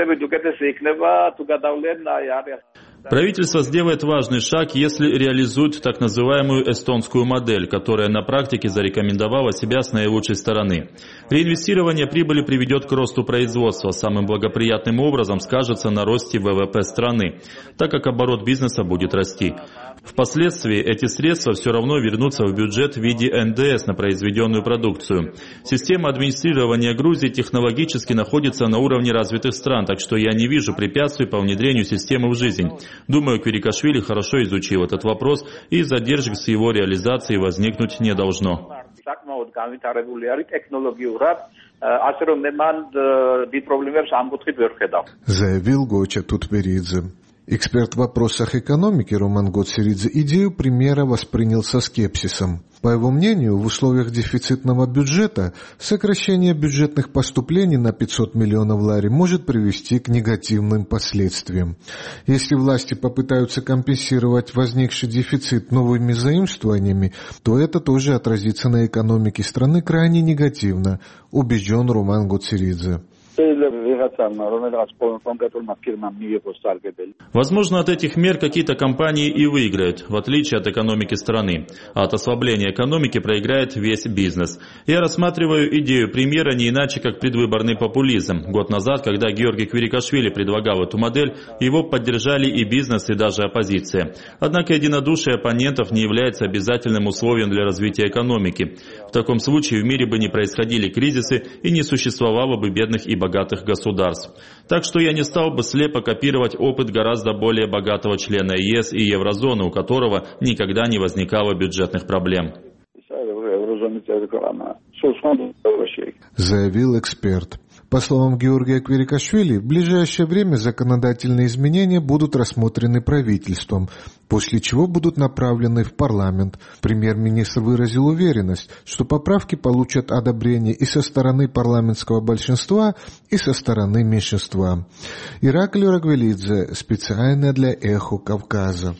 Правительство сделает важный шаг, если реализует так называемую эстонскую модель, которая на практике зарекомендовала себя с наилучшей стороны. Реинвестирование прибыли приведет к росту производства, самым благоприятным образом скажется на росте ВВП страны, так как оборот бизнеса будет расти. Впоследствии эти средства все равно вернутся в бюджет в виде НДС на произведенную продукцию. Система администрирования Грузии технологически находится на уровне развитых стран, так что я не вижу препятствий по внедрению системы в жизнь. Думаю, Квирикашвили хорошо изучил этот вопрос, и задержек с его реализацией возникнуть не должно. Заявил Гоча Тутберидзе. Эксперт в вопросах экономики Роман Гоцеридзе идею премьера воспринял со скепсисом. По его мнению, в условиях дефицитного бюджета сокращение бюджетных поступлений на 500 миллионов лари может привести к негативным последствиям. Если власти попытаются компенсировать возникший дефицит новыми заимствованиями, то это тоже отразится на экономике страны крайне негативно, убежден Роман Гоцеридзе. Возможно, от этих мер какие-то компании и выиграют, в отличие от экономики страны. А от ослабления экономики проиграет весь бизнес. Я рассматриваю идею премьера не иначе, как предвыборный популизм. Год назад, когда Георгий Квирикашвили предлагал эту модель, его поддержали и бизнес, и даже оппозиция. Однако единодушие оппонентов не является обязательным условием для развития экономики. В таком случае в мире бы не происходили кризисы и не существовало бы бедных и богатых государств. Так что я не стал бы слепо копировать опыт гораздо более богатого члена ЕС и Еврозоны, у которого никогда не возникало бюджетных проблем. Заявил эксперт. По словам Георгия Квирикашвили, в ближайшее время законодательные изменения будут рассмотрены правительством, после чего будут направлены в парламент. Премьер-министр выразил уверенность, что поправки получат одобрение и со стороны парламентского большинства, и со стороны меньшинства. Ираклий Арагвелидзе, специально для «Эхо Кавказа».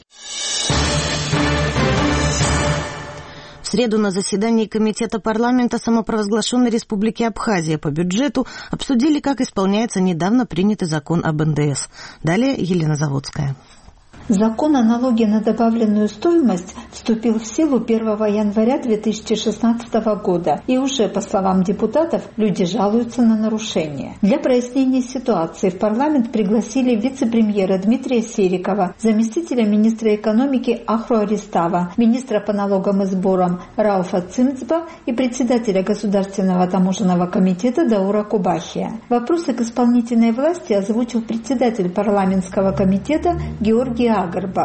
В среду на заседании Комитета парламента самопровозглашенной Республики Абхазия по бюджету обсудили, как исполняется недавно принятый закон об НДС. Далее Елена Заводская. Закон о налоге на добавленную стоимость вступил в силу 1 января 2016 года, и уже, по словам депутатов, люди жалуются на нарушения. Для прояснения ситуации в парламент пригласили вице-премьера Дмитрия Серикова, заместителя министра экономики Ахру Аристава, министра по налогам и сборам Рауфа Цимцба и председателя Государственного таможенного комитета Даура Кубахия. Вопросы к исполнительной власти озвучил председатель парламентского комитета Георгий Агарба.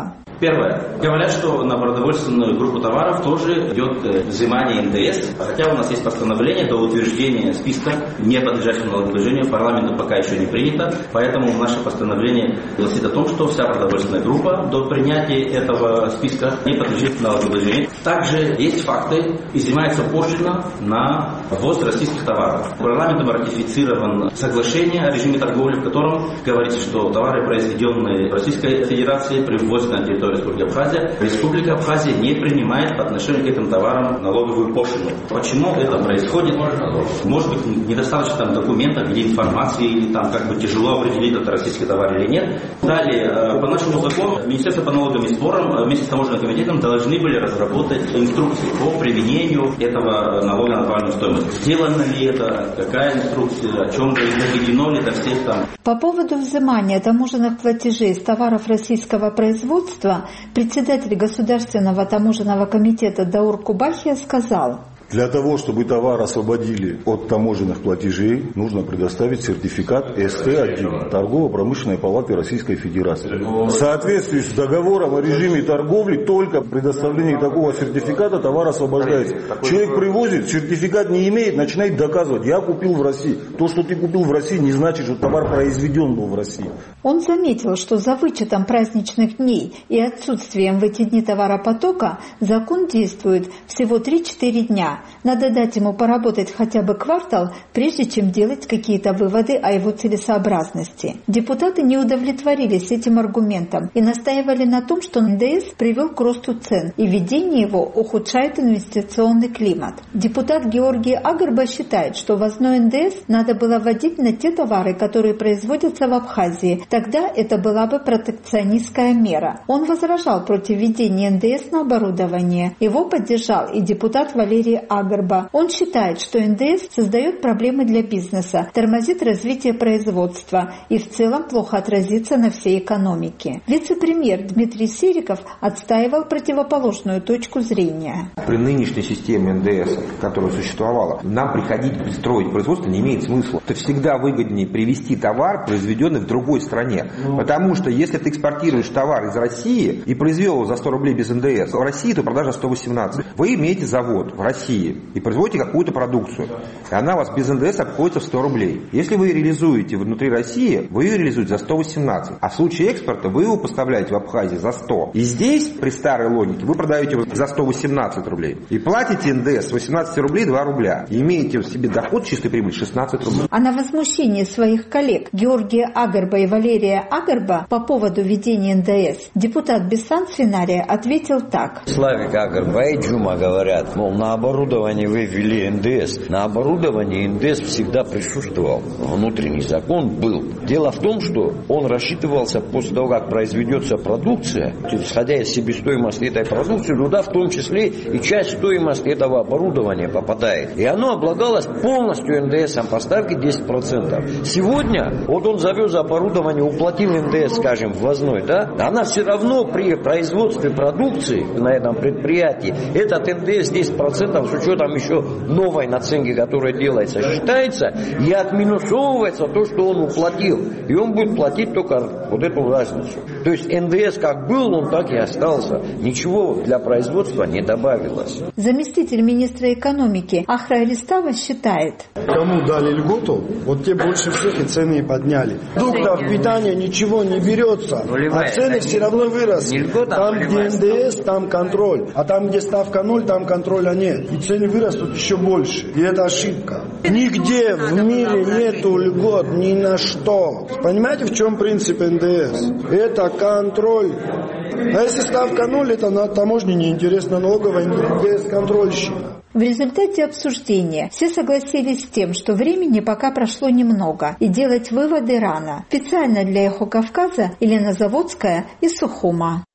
Первое. Говорят, что на продовольственную группу товаров тоже идет взимание НДС. Хотя у нас есть постановление до утверждения списка, не подлежащего налогообложению, парламенту пока еще не принято. Поэтому наше постановление гласит о том, что вся продовольственная группа до принятия этого списка не подлежит налогообложению. Также есть факты, изымается пошлина на ввоз российских товаров. Парламентом ратифицировано соглашение о режиме торговли, в котором говорится, что товары, произведенные в Российской Федерации при ввозе на территорию Республики Абхазия, Республика Абхазия не принимает по отношению к этим товарам налоговую пошлину. Почему это происходит? Может быть, недостаточно там документов или информации, или там как бы тяжело определить, это российский товар или нет. Далее, по нашему закону, Министерство по налогам и сборам вместе с таможенным комитетом должны были разработать инструкции по применению этого налога на добавленную стоимость. Сделано ли это? Какая инструкция? О чем доведено ли до всех там? По поводу взимания таможенных платежей с товаров российского производства председатель Государственного таможенного комитета Даур Кубахия сказал: для того, чтобы товар освободили от таможенных платежей, нужно предоставить сертификат СТ-1 Торгово-промышленной палаты Российской Федерации. В соответствии с договором о режиме торговли, только предоставление такого сертификата товар освобождается. Человек привозит, сертификат не имеет, начинает доказывать: я купил в России. То, что ты купил в России, не значит, что товар произведен был в России. Он заметил, что за вычетом праздничных дней и отсутствием в эти дни товаропотока закон действует всего 3-4 дня. Надо дать ему поработать хотя бы квартал, прежде чем делать какие-то выводы о его целесообразности. Депутаты не удовлетворились этим аргументом и настаивали на том, что НДС привел к росту цен, и введение его ухудшает инвестиционный климат. Депутат Георгий Агарба считает, что ввозной НДС надо было вводить на те товары, которые производятся в Абхазии. Тогда это была бы протекционистская мера. Он возражал против введения НДС на оборудование. Его поддержал и депутат Валерий Агарба. Он считает, что НДС создает проблемы для бизнеса, тормозит развитие производства и в целом плохо отразится на всей экономике. Вице-премьер Дмитрий Сериков отстаивал противоположную точку зрения. При нынешней системе НДС, которая существовала, нам приходить строить производство не имеет смысла. Это всегда выгоднее привезти товар, произведенный в другой стране. Потому что если ты экспортируешь товар из России и произвел его за 100 рублей без НДС, в России то продажа 118. Вы имеете завод в России и производите какую-то продукцию, и она у вас без НДС обходится в 100 рублей. Если вы реализуете внутри России, вы ее реализуете за 118. А в случае экспорта вы его поставляете в Абхазию за 100. И здесь, при старой логике, вы продаете его за 118 рублей. И платите НДС с 18 рублей 2 рубля. И имеете в себе доход чистой прибыли 16 рублей. А на возмущение своих коллег Георгия Агарба и Валерия Агарба по поводу введения НДС депутат Бесан Свинария ответил так. Славик Агарба и Джума говорят, мол, на оборудование вы ввели НДС. На оборудование НДС всегда присутствовал. Внутренний закон был. Дело в том, что он рассчитывался после того, как произведется продукция, исходя из себестоимости этой продукции, туда в том числе и часть стоимости этого оборудования попадает. И оно облагалось полностью НДСом по ставке 10%. Сегодня, вот он завез оборудование, уплатил НДС, скажем, ввозной, да? Она все равно при производстве продукции на этом предприятии, этот НДС 10% с учетом еще новой наценки, которая делается, считается и отминусовывается то, что он уплатил. И он будет платить только вот эту разницу. То есть НДС как был, он так и остался. Ничего для производства не добавилось. Заместитель министра экономики Ахра Аристава считает. Кому дали льготу, вот те больше всех и цены и подняли. Продуктов питания ничего не берется, а цены все равно выросли. Там, где НДС, там контроль. А там, где ставка 0, там контроля нет. И цены вырастут еще больше. И это ошибка. Нигде в мире нету льгот ни на что. Понимаете, в чем принцип НДС? Это контроль. А если ставка 0, это на таможне неинтересно, налоговая НДС контрольщика. В результате обсуждения все согласились с тем, что времени пока прошло немного, и делать выводы рано. Специально для «Эхо Кавказа» Елена Заводская из Сухума.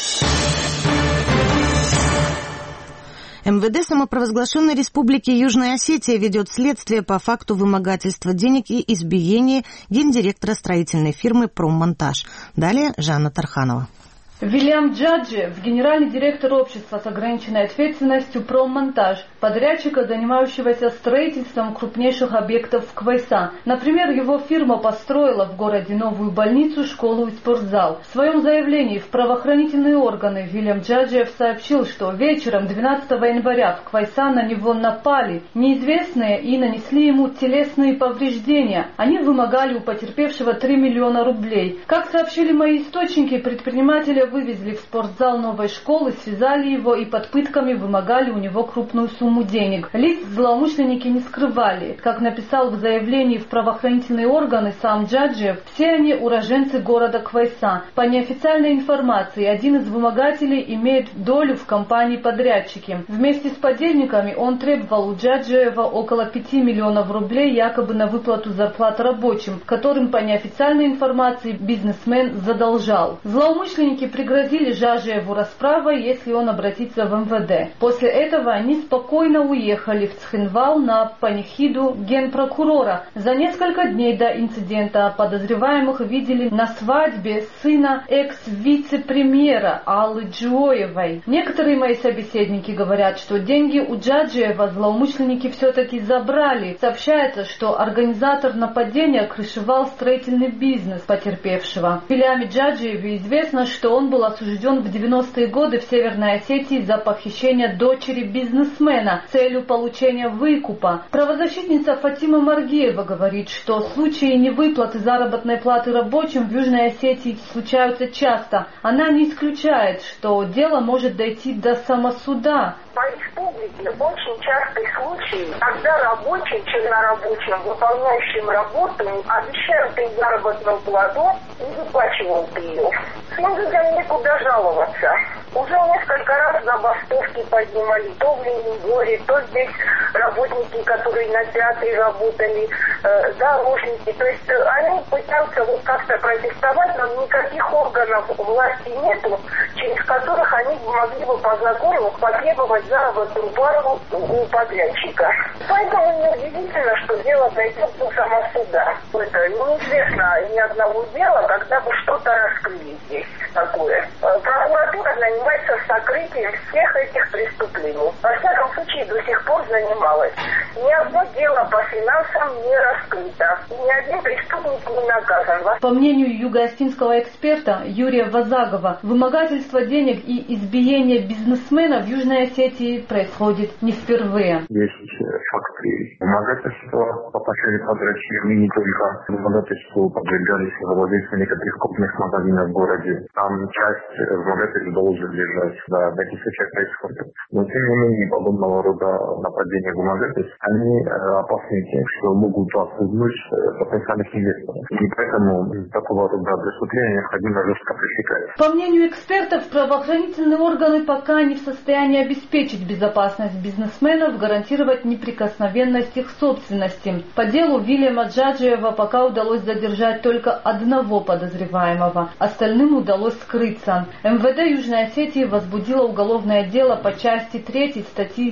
МВД самопровозглашенной Республики Южная Осетия ведет следствие по факту вымогательства денег и избиения гендиректора строительной фирмы «Проммонтаж». Далее Жанна Тарханова. Вильям Джаджиев, генеральный директор общества с ограниченной ответственностью «Проммонтаж», подрядчика, занимающегося строительством крупнейших объектов в Квайса. Например, его фирма построила в городе новую больницу, школу и спортзал. В своем заявлении в правоохранительные органы Вильям Джаджиев сообщил, что вечером 12 января в Квайса на него напали неизвестные и нанесли ему телесные повреждения. Они вымогали у потерпевшего 3 миллиона рублей. Как сообщили мои источники, предприниматели вывезли в спортзал новой школы, связали его и под пытками вымогали у него крупную сумму денег. Лиц злоумышленники не скрывали. Как написал в заявлении в правоохранительные органы сам Джаджиев, все они уроженцы города Квайса. По неофициальной информации, один из вымогателей имеет долю в компании-подрядчике. Вместе с подельниками он требовал у Джаджиева около 5 миллионов рублей якобы на выплату зарплат рабочим, которым по неофициальной информации бизнесмен задолжал. Злоумышленники пригрозили Джаджиеву расправой, если он обратится в МВД. После этого они спокойно уехали в Цхинвал на панихиду генпрокурора. За несколько дней до инцидента подозреваемых видели на свадьбе сына экс-вице-премьера Аллы Джоевой. Некоторые мои собеседники говорят, что деньги у Джаджиева злоумышленники все-таки забрали. Сообщается, что организатор нападения крышевал строительный бизнес потерпевшего. Вильяме Джаджиеве известно, что он был осужден в 90-е годы в Северной Осетии за похищение дочери бизнесмена с целью получения выкупа. Правозащитница Фатима Маргиева говорит, что случаи невыплаты заработной платы рабочим в Южной Осетии случаются часто. Она не исключает, что дело может дойти до самосуда. По республике очень частый случай, когда рабочим, чернорабочим, выполняющим работу, обещают им заработную плату и выплачивают ее. Всем людям некуда жаловаться. Уже несколько раз забастовки поднимали, то в Лениногорске, то здесь работники, которые на театре работали, дорожники. То есть они пытаются вот как-то протестовать, но никаких органов власти нету, через которых они могли бы по закону потребовать заработную плату у подрядчика. Поэтому неудивительно, что дело дойдет до самосуда. Это неизвестно ни одного дела, когда бы что-то раскрыли здесь такое. Прокуратура занимается сокрытием всех этих преступлений. Во всяком случае, до сих пор занималась. Ни одно дело по финансам не раскрыто. И ни один преступник не наказан. По мнению юго-осетинского эксперта Юрия Вазагова, вымогательство денег и избиение бизнесмена в Южной Осетии происходит не впервые. Есть факты вымогательства по отношению к подрядчикам, и не только. Вымогательству подвергались владельцы некоторых крупных магазинов в городе. Там часть вымогателей должен лежать. Да, в таких случаях происходит. Но тем не менее, подобного рода нападения вымогательств, они опасны тем, что могут отпугнуть потенциальных инвесторов. И поэтому такого рода преступления необходимо жестко пресекать. По мнению экспертов, правоохранительные органы пока не в состоянии обеспечить безопасность бизнесменов, гарантировать неприкосновенность их собственности. По делу Вильяма Джаджиева пока удалось задержать только одного подозреваемого. Остальным удалось скрыться. МВД Южной Осетии возбудило уголовное дело по части 3 статьи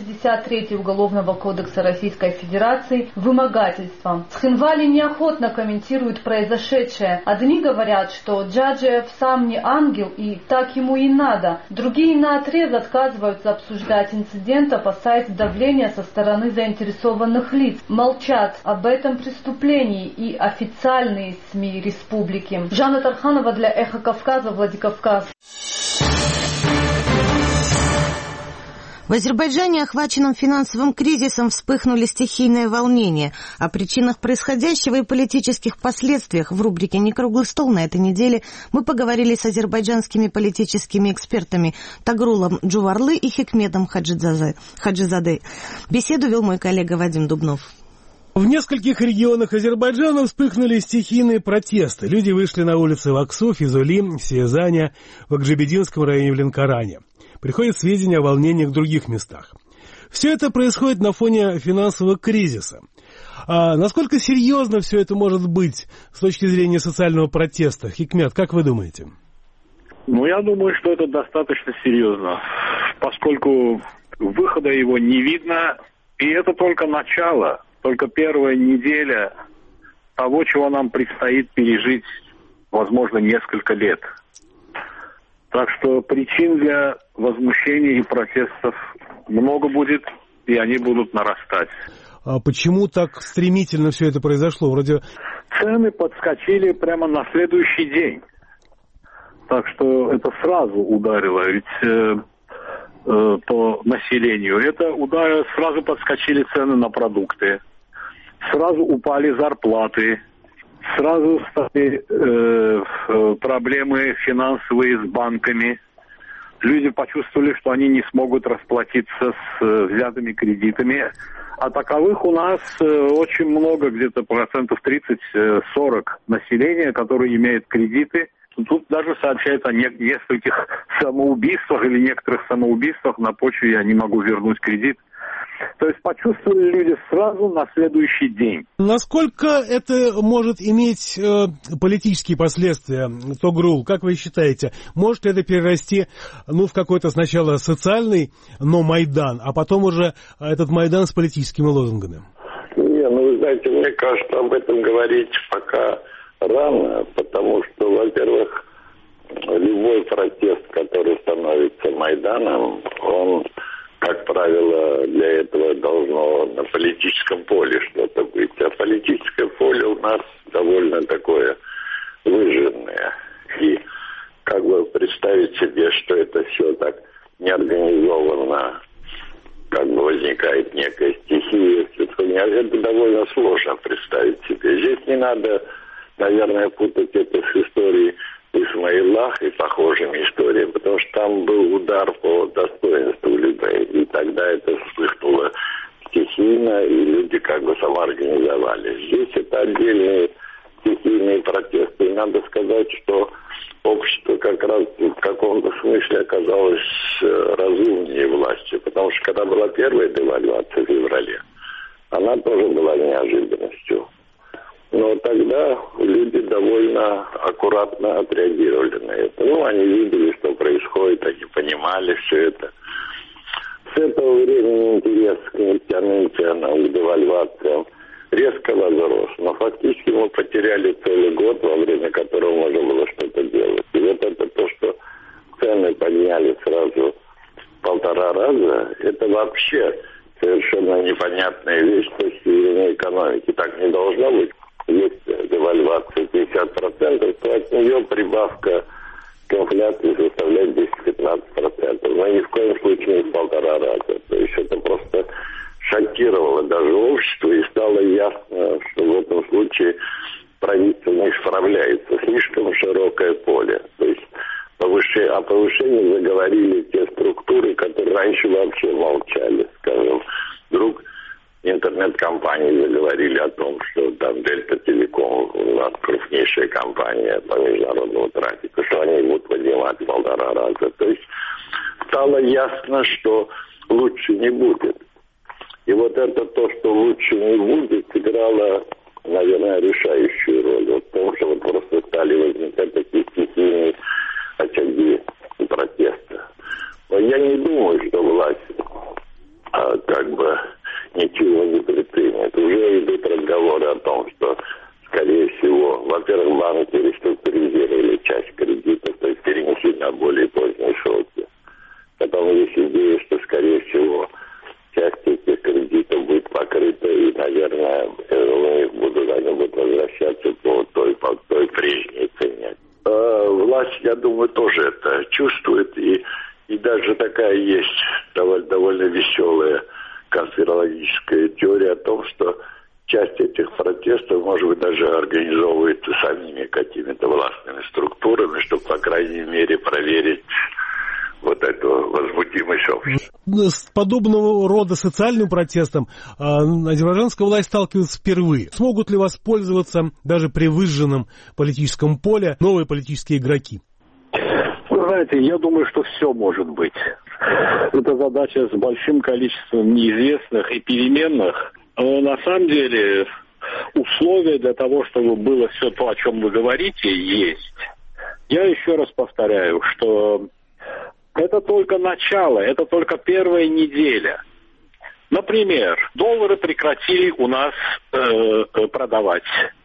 163 Уголовного кодекса Российской Федерации «Вымогательство». Цхинвали неохотно комментируют произошедшее. Одни говорят, что Джаджиев сам не ангел и так ему и надо. Другие наотрез отказываются обсуждать инцидент, опасаясь давления со стороны заинтересованных лиц. Молчат об этом преступлении и официальные СМИ республики. Жанна Тарханова для «Эхо Кавказа», Владикавказ. В Азербайджане, охваченном финансовым кризисом, вспыхнули стихийные волнения. О причинах происходящего и политических последствиях в рубрике «Не круглый стол» на этой неделе мы поговорили с азербайджанскими политическими экспертами Тагрулом Джуварлы и Хикметом Хаджизаде. Беседу вел мой коллега Вадим Дубнов. В нескольких регионах Азербайджана вспыхнули стихийные протесты. Люди вышли на улицы в Аксу, Физули, Сиезане, в Акжибединском районе в Ленкоране. Приходят сведения о волнениях в других местах. Все это происходит на фоне финансового кризиса. А насколько серьезно все это может быть с точки зрения социального протеста? Хикмет, как вы думаете? Я думаю, что это достаточно серьезно, поскольку выхода его не видно, и это только начало, только первая неделя того, чего нам предстоит пережить, возможно, несколько лет. Так что причин для возмущений и протестов много будет, и они будут нарастать. А почему так стремительно все это произошло? Вроде цены подскочили прямо на следующий день. Так что это сразу ударило ведь по населению. Это ударило, сразу подскочили цены на продукты, сразу упали зарплаты, сразу стали проблемы финансовые с банками. Люди почувствовали, что они не смогут расплатиться с взятыми кредитами. А таковых у нас очень много, где-то 30-40% населения, которые имеют кредиты. Тут даже сообщают о нескольких самоубийствах или некоторых самоубийствах на почве «я не могу вернуть кредит». То есть почувствовали люди сразу на следующий день. Насколько это может иметь политические последствия, Тогрул, как вы считаете? Может ли это перерасти в какой-то сначала социальный, но Майдан, а потом уже этот Майдан с политическими лозунгами? Вы знаете, мне кажется, об этом говорить пока рано, потому что, во-первых, любой протест, который становится Майданом, он, как правило, для этого должно на политическом поле что-то быть. А политическое поле у нас довольно такое выжженное. И как бы представить себе, что это все так неорганизованно, как бы возникает некая стихия, это довольно сложно представить себе. Здесь не надо, наверное, путать это с историей Исмаилах и похожими историями, потому что там был удар по достоинству людей, и тогда это вспыхнуло стихийно, и люди как бы самоорганизовались. Здесь это отдельные стихийные протесты, и надо сказать, что общество как раз в каком-то смысле оказалось разумнее власти, потому что когда была первая девальвация в феврале, она тоже была неожиданностью. Но тогда люди довольно аккуратно отреагировали на это. Они видели, что происходит, они понимали все это. С этого времени интерес к нефтяным ценам, к девальвациям резко возрос. Но фактически мы потеряли целый год, во время которого можно было что-то делать. И вот это то, что цены подняли сразу в 1,5 раза, это вообще совершенно непонятная вещь с точки зрения экономики. Так не должно быть. Есть девальвация 50%, то от нее прибавка к инфляции составляет 10-15%. Но ни в коем случае не в 1,5 раза. То есть это просто шокировало даже общество, и стало ясно, что в этом случае правительство не справляется. Слишком широкое поле. То есть о повышении заговорили те структуры, которые раньше вообще молчали. Скажем, вдруг интернет-компании заговорили о том, что там Дельта Телеком у нас крупнейшая компания по международному трафику, что они будут поднимать в 1,5 раза. То есть стало ясно, что лучше не будет. И вот это то, что лучше не будет, сыграло, наверное, решающую роль. Вот в том, что вот просто стали возникать такие стихийные очаги протеста. Но я не думаю, что власть ничего не предпринят. Уже идут разговоры о том, что, скорее всего, во-первых, банки реструктуризировали часть кредитов, то есть перенесли на более поздние сроки. Потом есть идея, что, скорее всего, часть этих кредитов будет покрыта, и, наверное, они будут возвращаться по той прежней цене. Власть, я думаю, тоже это чувствует, и даже такая есть довольно веселая конспирологическая теория о том, что часть этих протестов, может быть, даже организовывается самими какими-то властными структурами, чтобы, по крайней мере, проверить вот эту возмутимость общества. С подобного рода социальным протестом азербайджанская власть сталкивается впервые. Смогут ли воспользоваться даже при выжженном политическом поле новые политические игроки? Вы знаете, я думаю, что все может быть. Это задача с большим количеством неизвестных и переменных. Но на самом деле условия для того, чтобы было все то, о чем вы говорите, есть. Я еще раз повторяю, что это только начало, это только первая неделя. Например, доллары прекратили у нас продавать.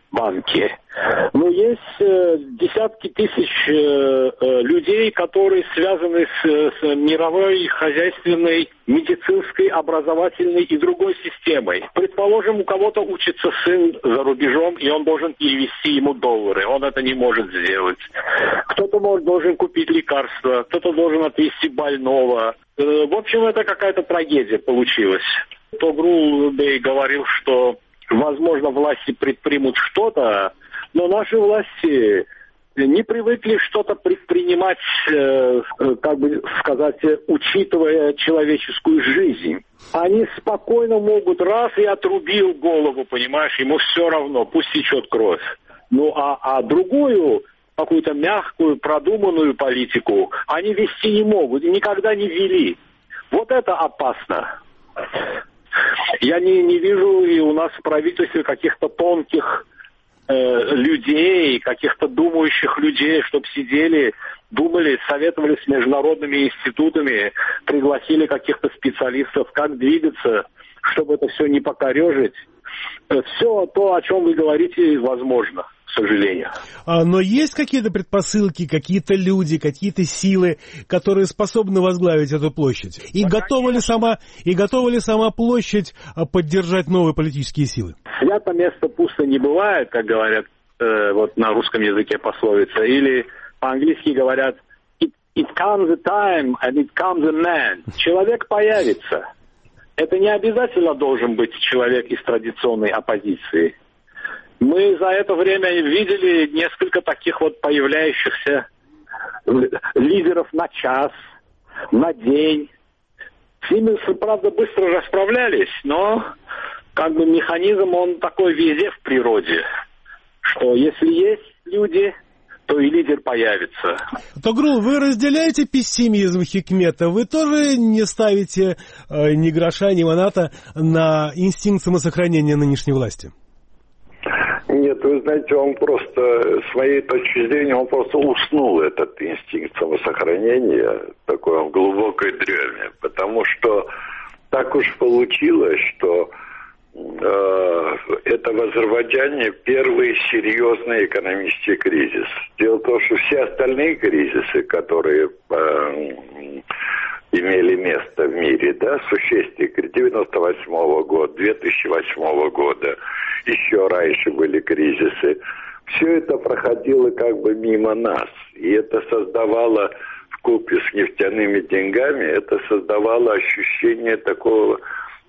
банки. Но есть десятки тысяч людей, которые связаны с мировой, хозяйственной, медицинской, образовательной и другой системой. Предположим, у кого-то учится сын за рубежом, и он должен перевести ему доллары. Он это не может сделать. Кто-то должен купить лекарства, кто-то должен отвезти больного. В общем, это какая-то трагедия получилась. Тогрул Бей говорил, что, возможно, власти предпримут что-то, но наши власти не привыкли что-то предпринимать, как бы сказать, учитывая человеческую жизнь. Они спокойно могут раз и отрубил голову, понимаешь, ему все равно, пусть течет кровь. Ну а другую, какую-то мягкую, продуманную политику они вести не могут и никогда не вели. Вот это опасно. Я не вижу и у нас в правительстве каких-то тонких людей, каких-то думающих людей, чтобы сидели, думали, советовались с международными институтами, пригласили каких-то специалистов, как двигаться, чтобы это все не покорежить. Все то, о чем вы говорите, возможно, к сожалению. Но есть какие-то предпосылки, какие-то люди, какие-то силы, которые способны возглавить эту площадь? И готова ли сама площадь поддержать новые политические силы? Свято место пусто не бывает, как говорят вот на русском языке пословица. Или по-английски говорят it comes a time and it comes a man. Человек появится. Это не обязательно должен быть человек из традиционной оппозиции. Мы за это время видели несколько таких вот появляющихся лидеров на час, на день. С ними, правда, быстро расправлялись, но как бы механизм, он такой везде в природе, что если есть люди, то и лидер появится. Тогрул, вы разделяете пессимизм Хикмета? Вы тоже не ставите ни гроша, ни маната на инстинкт самосохранения нынешней власти? Нет, вы знаете, он просто, с моей точки зрения, он просто уснул, этот инстинкт самосохранения, такой он в глубокой дреме, потому что так уж получилось, что это в Азербайджане первый серьезный экономический кризис. Дело в том, что все остальные кризисы, которые имели место в мире, да, существенные, 98 года, 2008 года, еще раньше были кризисы, все это проходило как бы мимо нас. И это создавало, вкупе с нефтяными деньгами, это создавало ощущение такого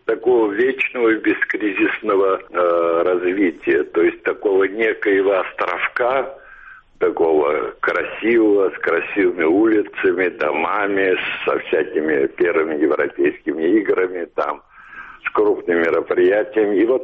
вечного и бескризисного развития, то есть такого некоего островка, такого красивого, с красивыми улицами, домами, со всякими первыми европейскими играми, там, с крупными мероприятиями. И вот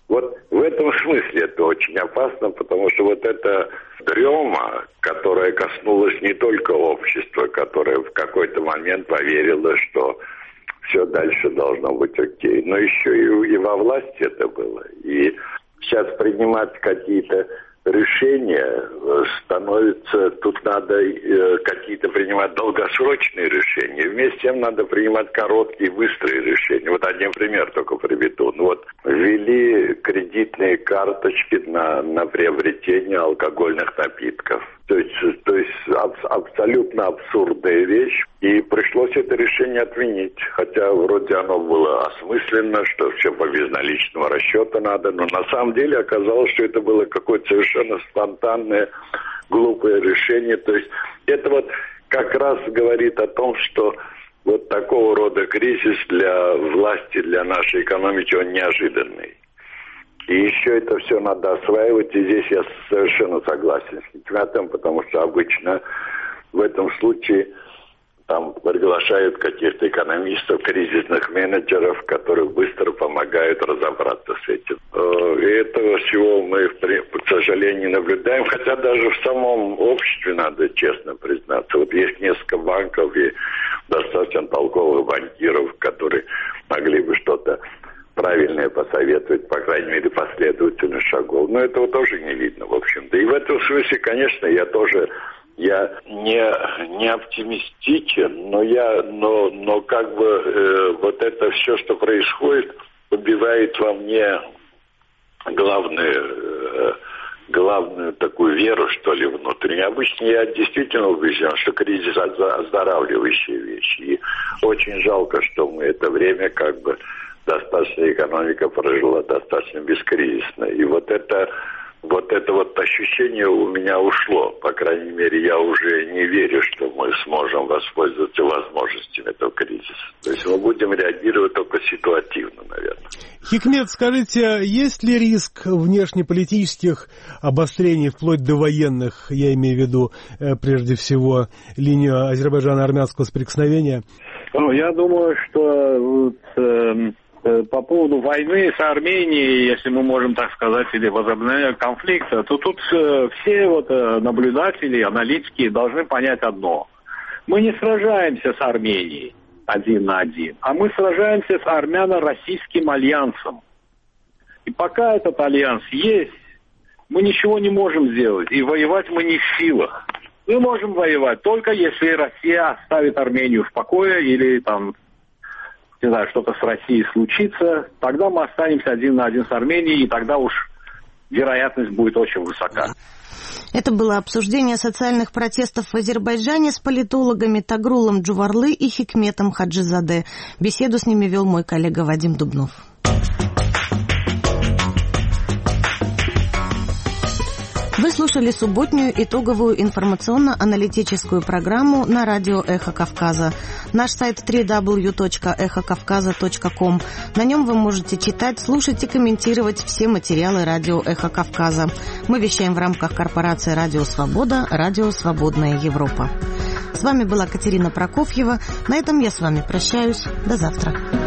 в этом смысле это очень опасно, потому что вот эта дрема, которая коснулась не только общества, которое в какой-то момент поверило, что все дальше должно быть окей, но еще и во власти это было. И сейчас принимать какие-то решения становится, тут надо какие-то принимать долгосрочные решения. Вместе с тем надо принимать короткие, быстрые решения. Вот один пример только приведу. Вот ввели кредитные карточки на приобретение алкогольных напитков. То есть абсолютно абсурдная вещь. И пришлось это решение отменить. Хотя вроде оно было осмысленно, что все по безналичному расчету надо. Но на самом деле оказалось, что это было какое-то совершенно спонтанное, глупое решение. То есть это вот как раз говорит о том, что вот такого рода кризис для власти, для нашей экономики, он неожиданный. И еще это все надо осваивать, и здесь я совершенно согласен с Хикметом, потому что обычно в этом случае там приглашают каких-то экономистов, кризисных менеджеров, которые быстро помогают разобраться с этим. И этого всего мы, к сожалению, не наблюдаем, хотя даже в самом обществе, надо честно признаться, вот есть несколько банков и достаточно толковых банкиров, которые могли бы что-то правильное посоветовать, по крайней мере, последовательных шагов. Но этого тоже не видно, в общем-то. И в этом смысле, конечно, я не оптимистичен, но как бы вот это все, что происходит, убивает во мне главную главную такую веру, что ли, внутреннюю. Обычно я действительно убежден, что кризис оздоравливающая вещь. И очень жалко, что мы это время как бы достаточно, экономика прожила достаточно бескризисно. И вот это ощущение у меня ушло. По крайней мере, я уже не верю, что мы сможем воспользоваться возможностями этого кризиса. То есть мы будем реагировать только ситуативно, наверное. Хикмет, скажите, есть ли риск внешнеполитических обострений, вплоть до военных, я имею в виду, прежде всего, линию Азербайджана-армянского соприкосновения? Ну, я думаю, что по поводу войны с Арменией, если мы можем так сказать, или возобновления конфликта, то тут все наблюдатели, аналитики должны понять одно. Мы не сражаемся с Арменией один на один, а мы сражаемся с армяно-российским альянсом. И пока этот альянс есть, мы ничего не можем сделать, и воевать мы не в силах. Мы можем воевать только если Россия оставит Армению в покое или там, не знаю, что-то с Россией случится, тогда мы останемся один на один с Арменией, и тогда уж вероятность будет очень высока. Это было обсуждение социальных протестов в Азербайджане с политологами Тагрулом Джуварлы и Хикметом Хаджизаде. Беседу с ними вел мой коллега Вадим Дубнов. Вы слушали субботнюю итоговую информационно-аналитическую программу на радио «Эхо Кавказа». Наш сайт www.эхокавказа.ком. На нем вы можете читать, слушать и комментировать все материалы радио «Эхо Кавказа». Мы вещаем в рамках корпорации «Радио Свобода», «Радио Свободная Европа». С вами была Катерина Прокофьева. На этом я с вами прощаюсь. До завтра.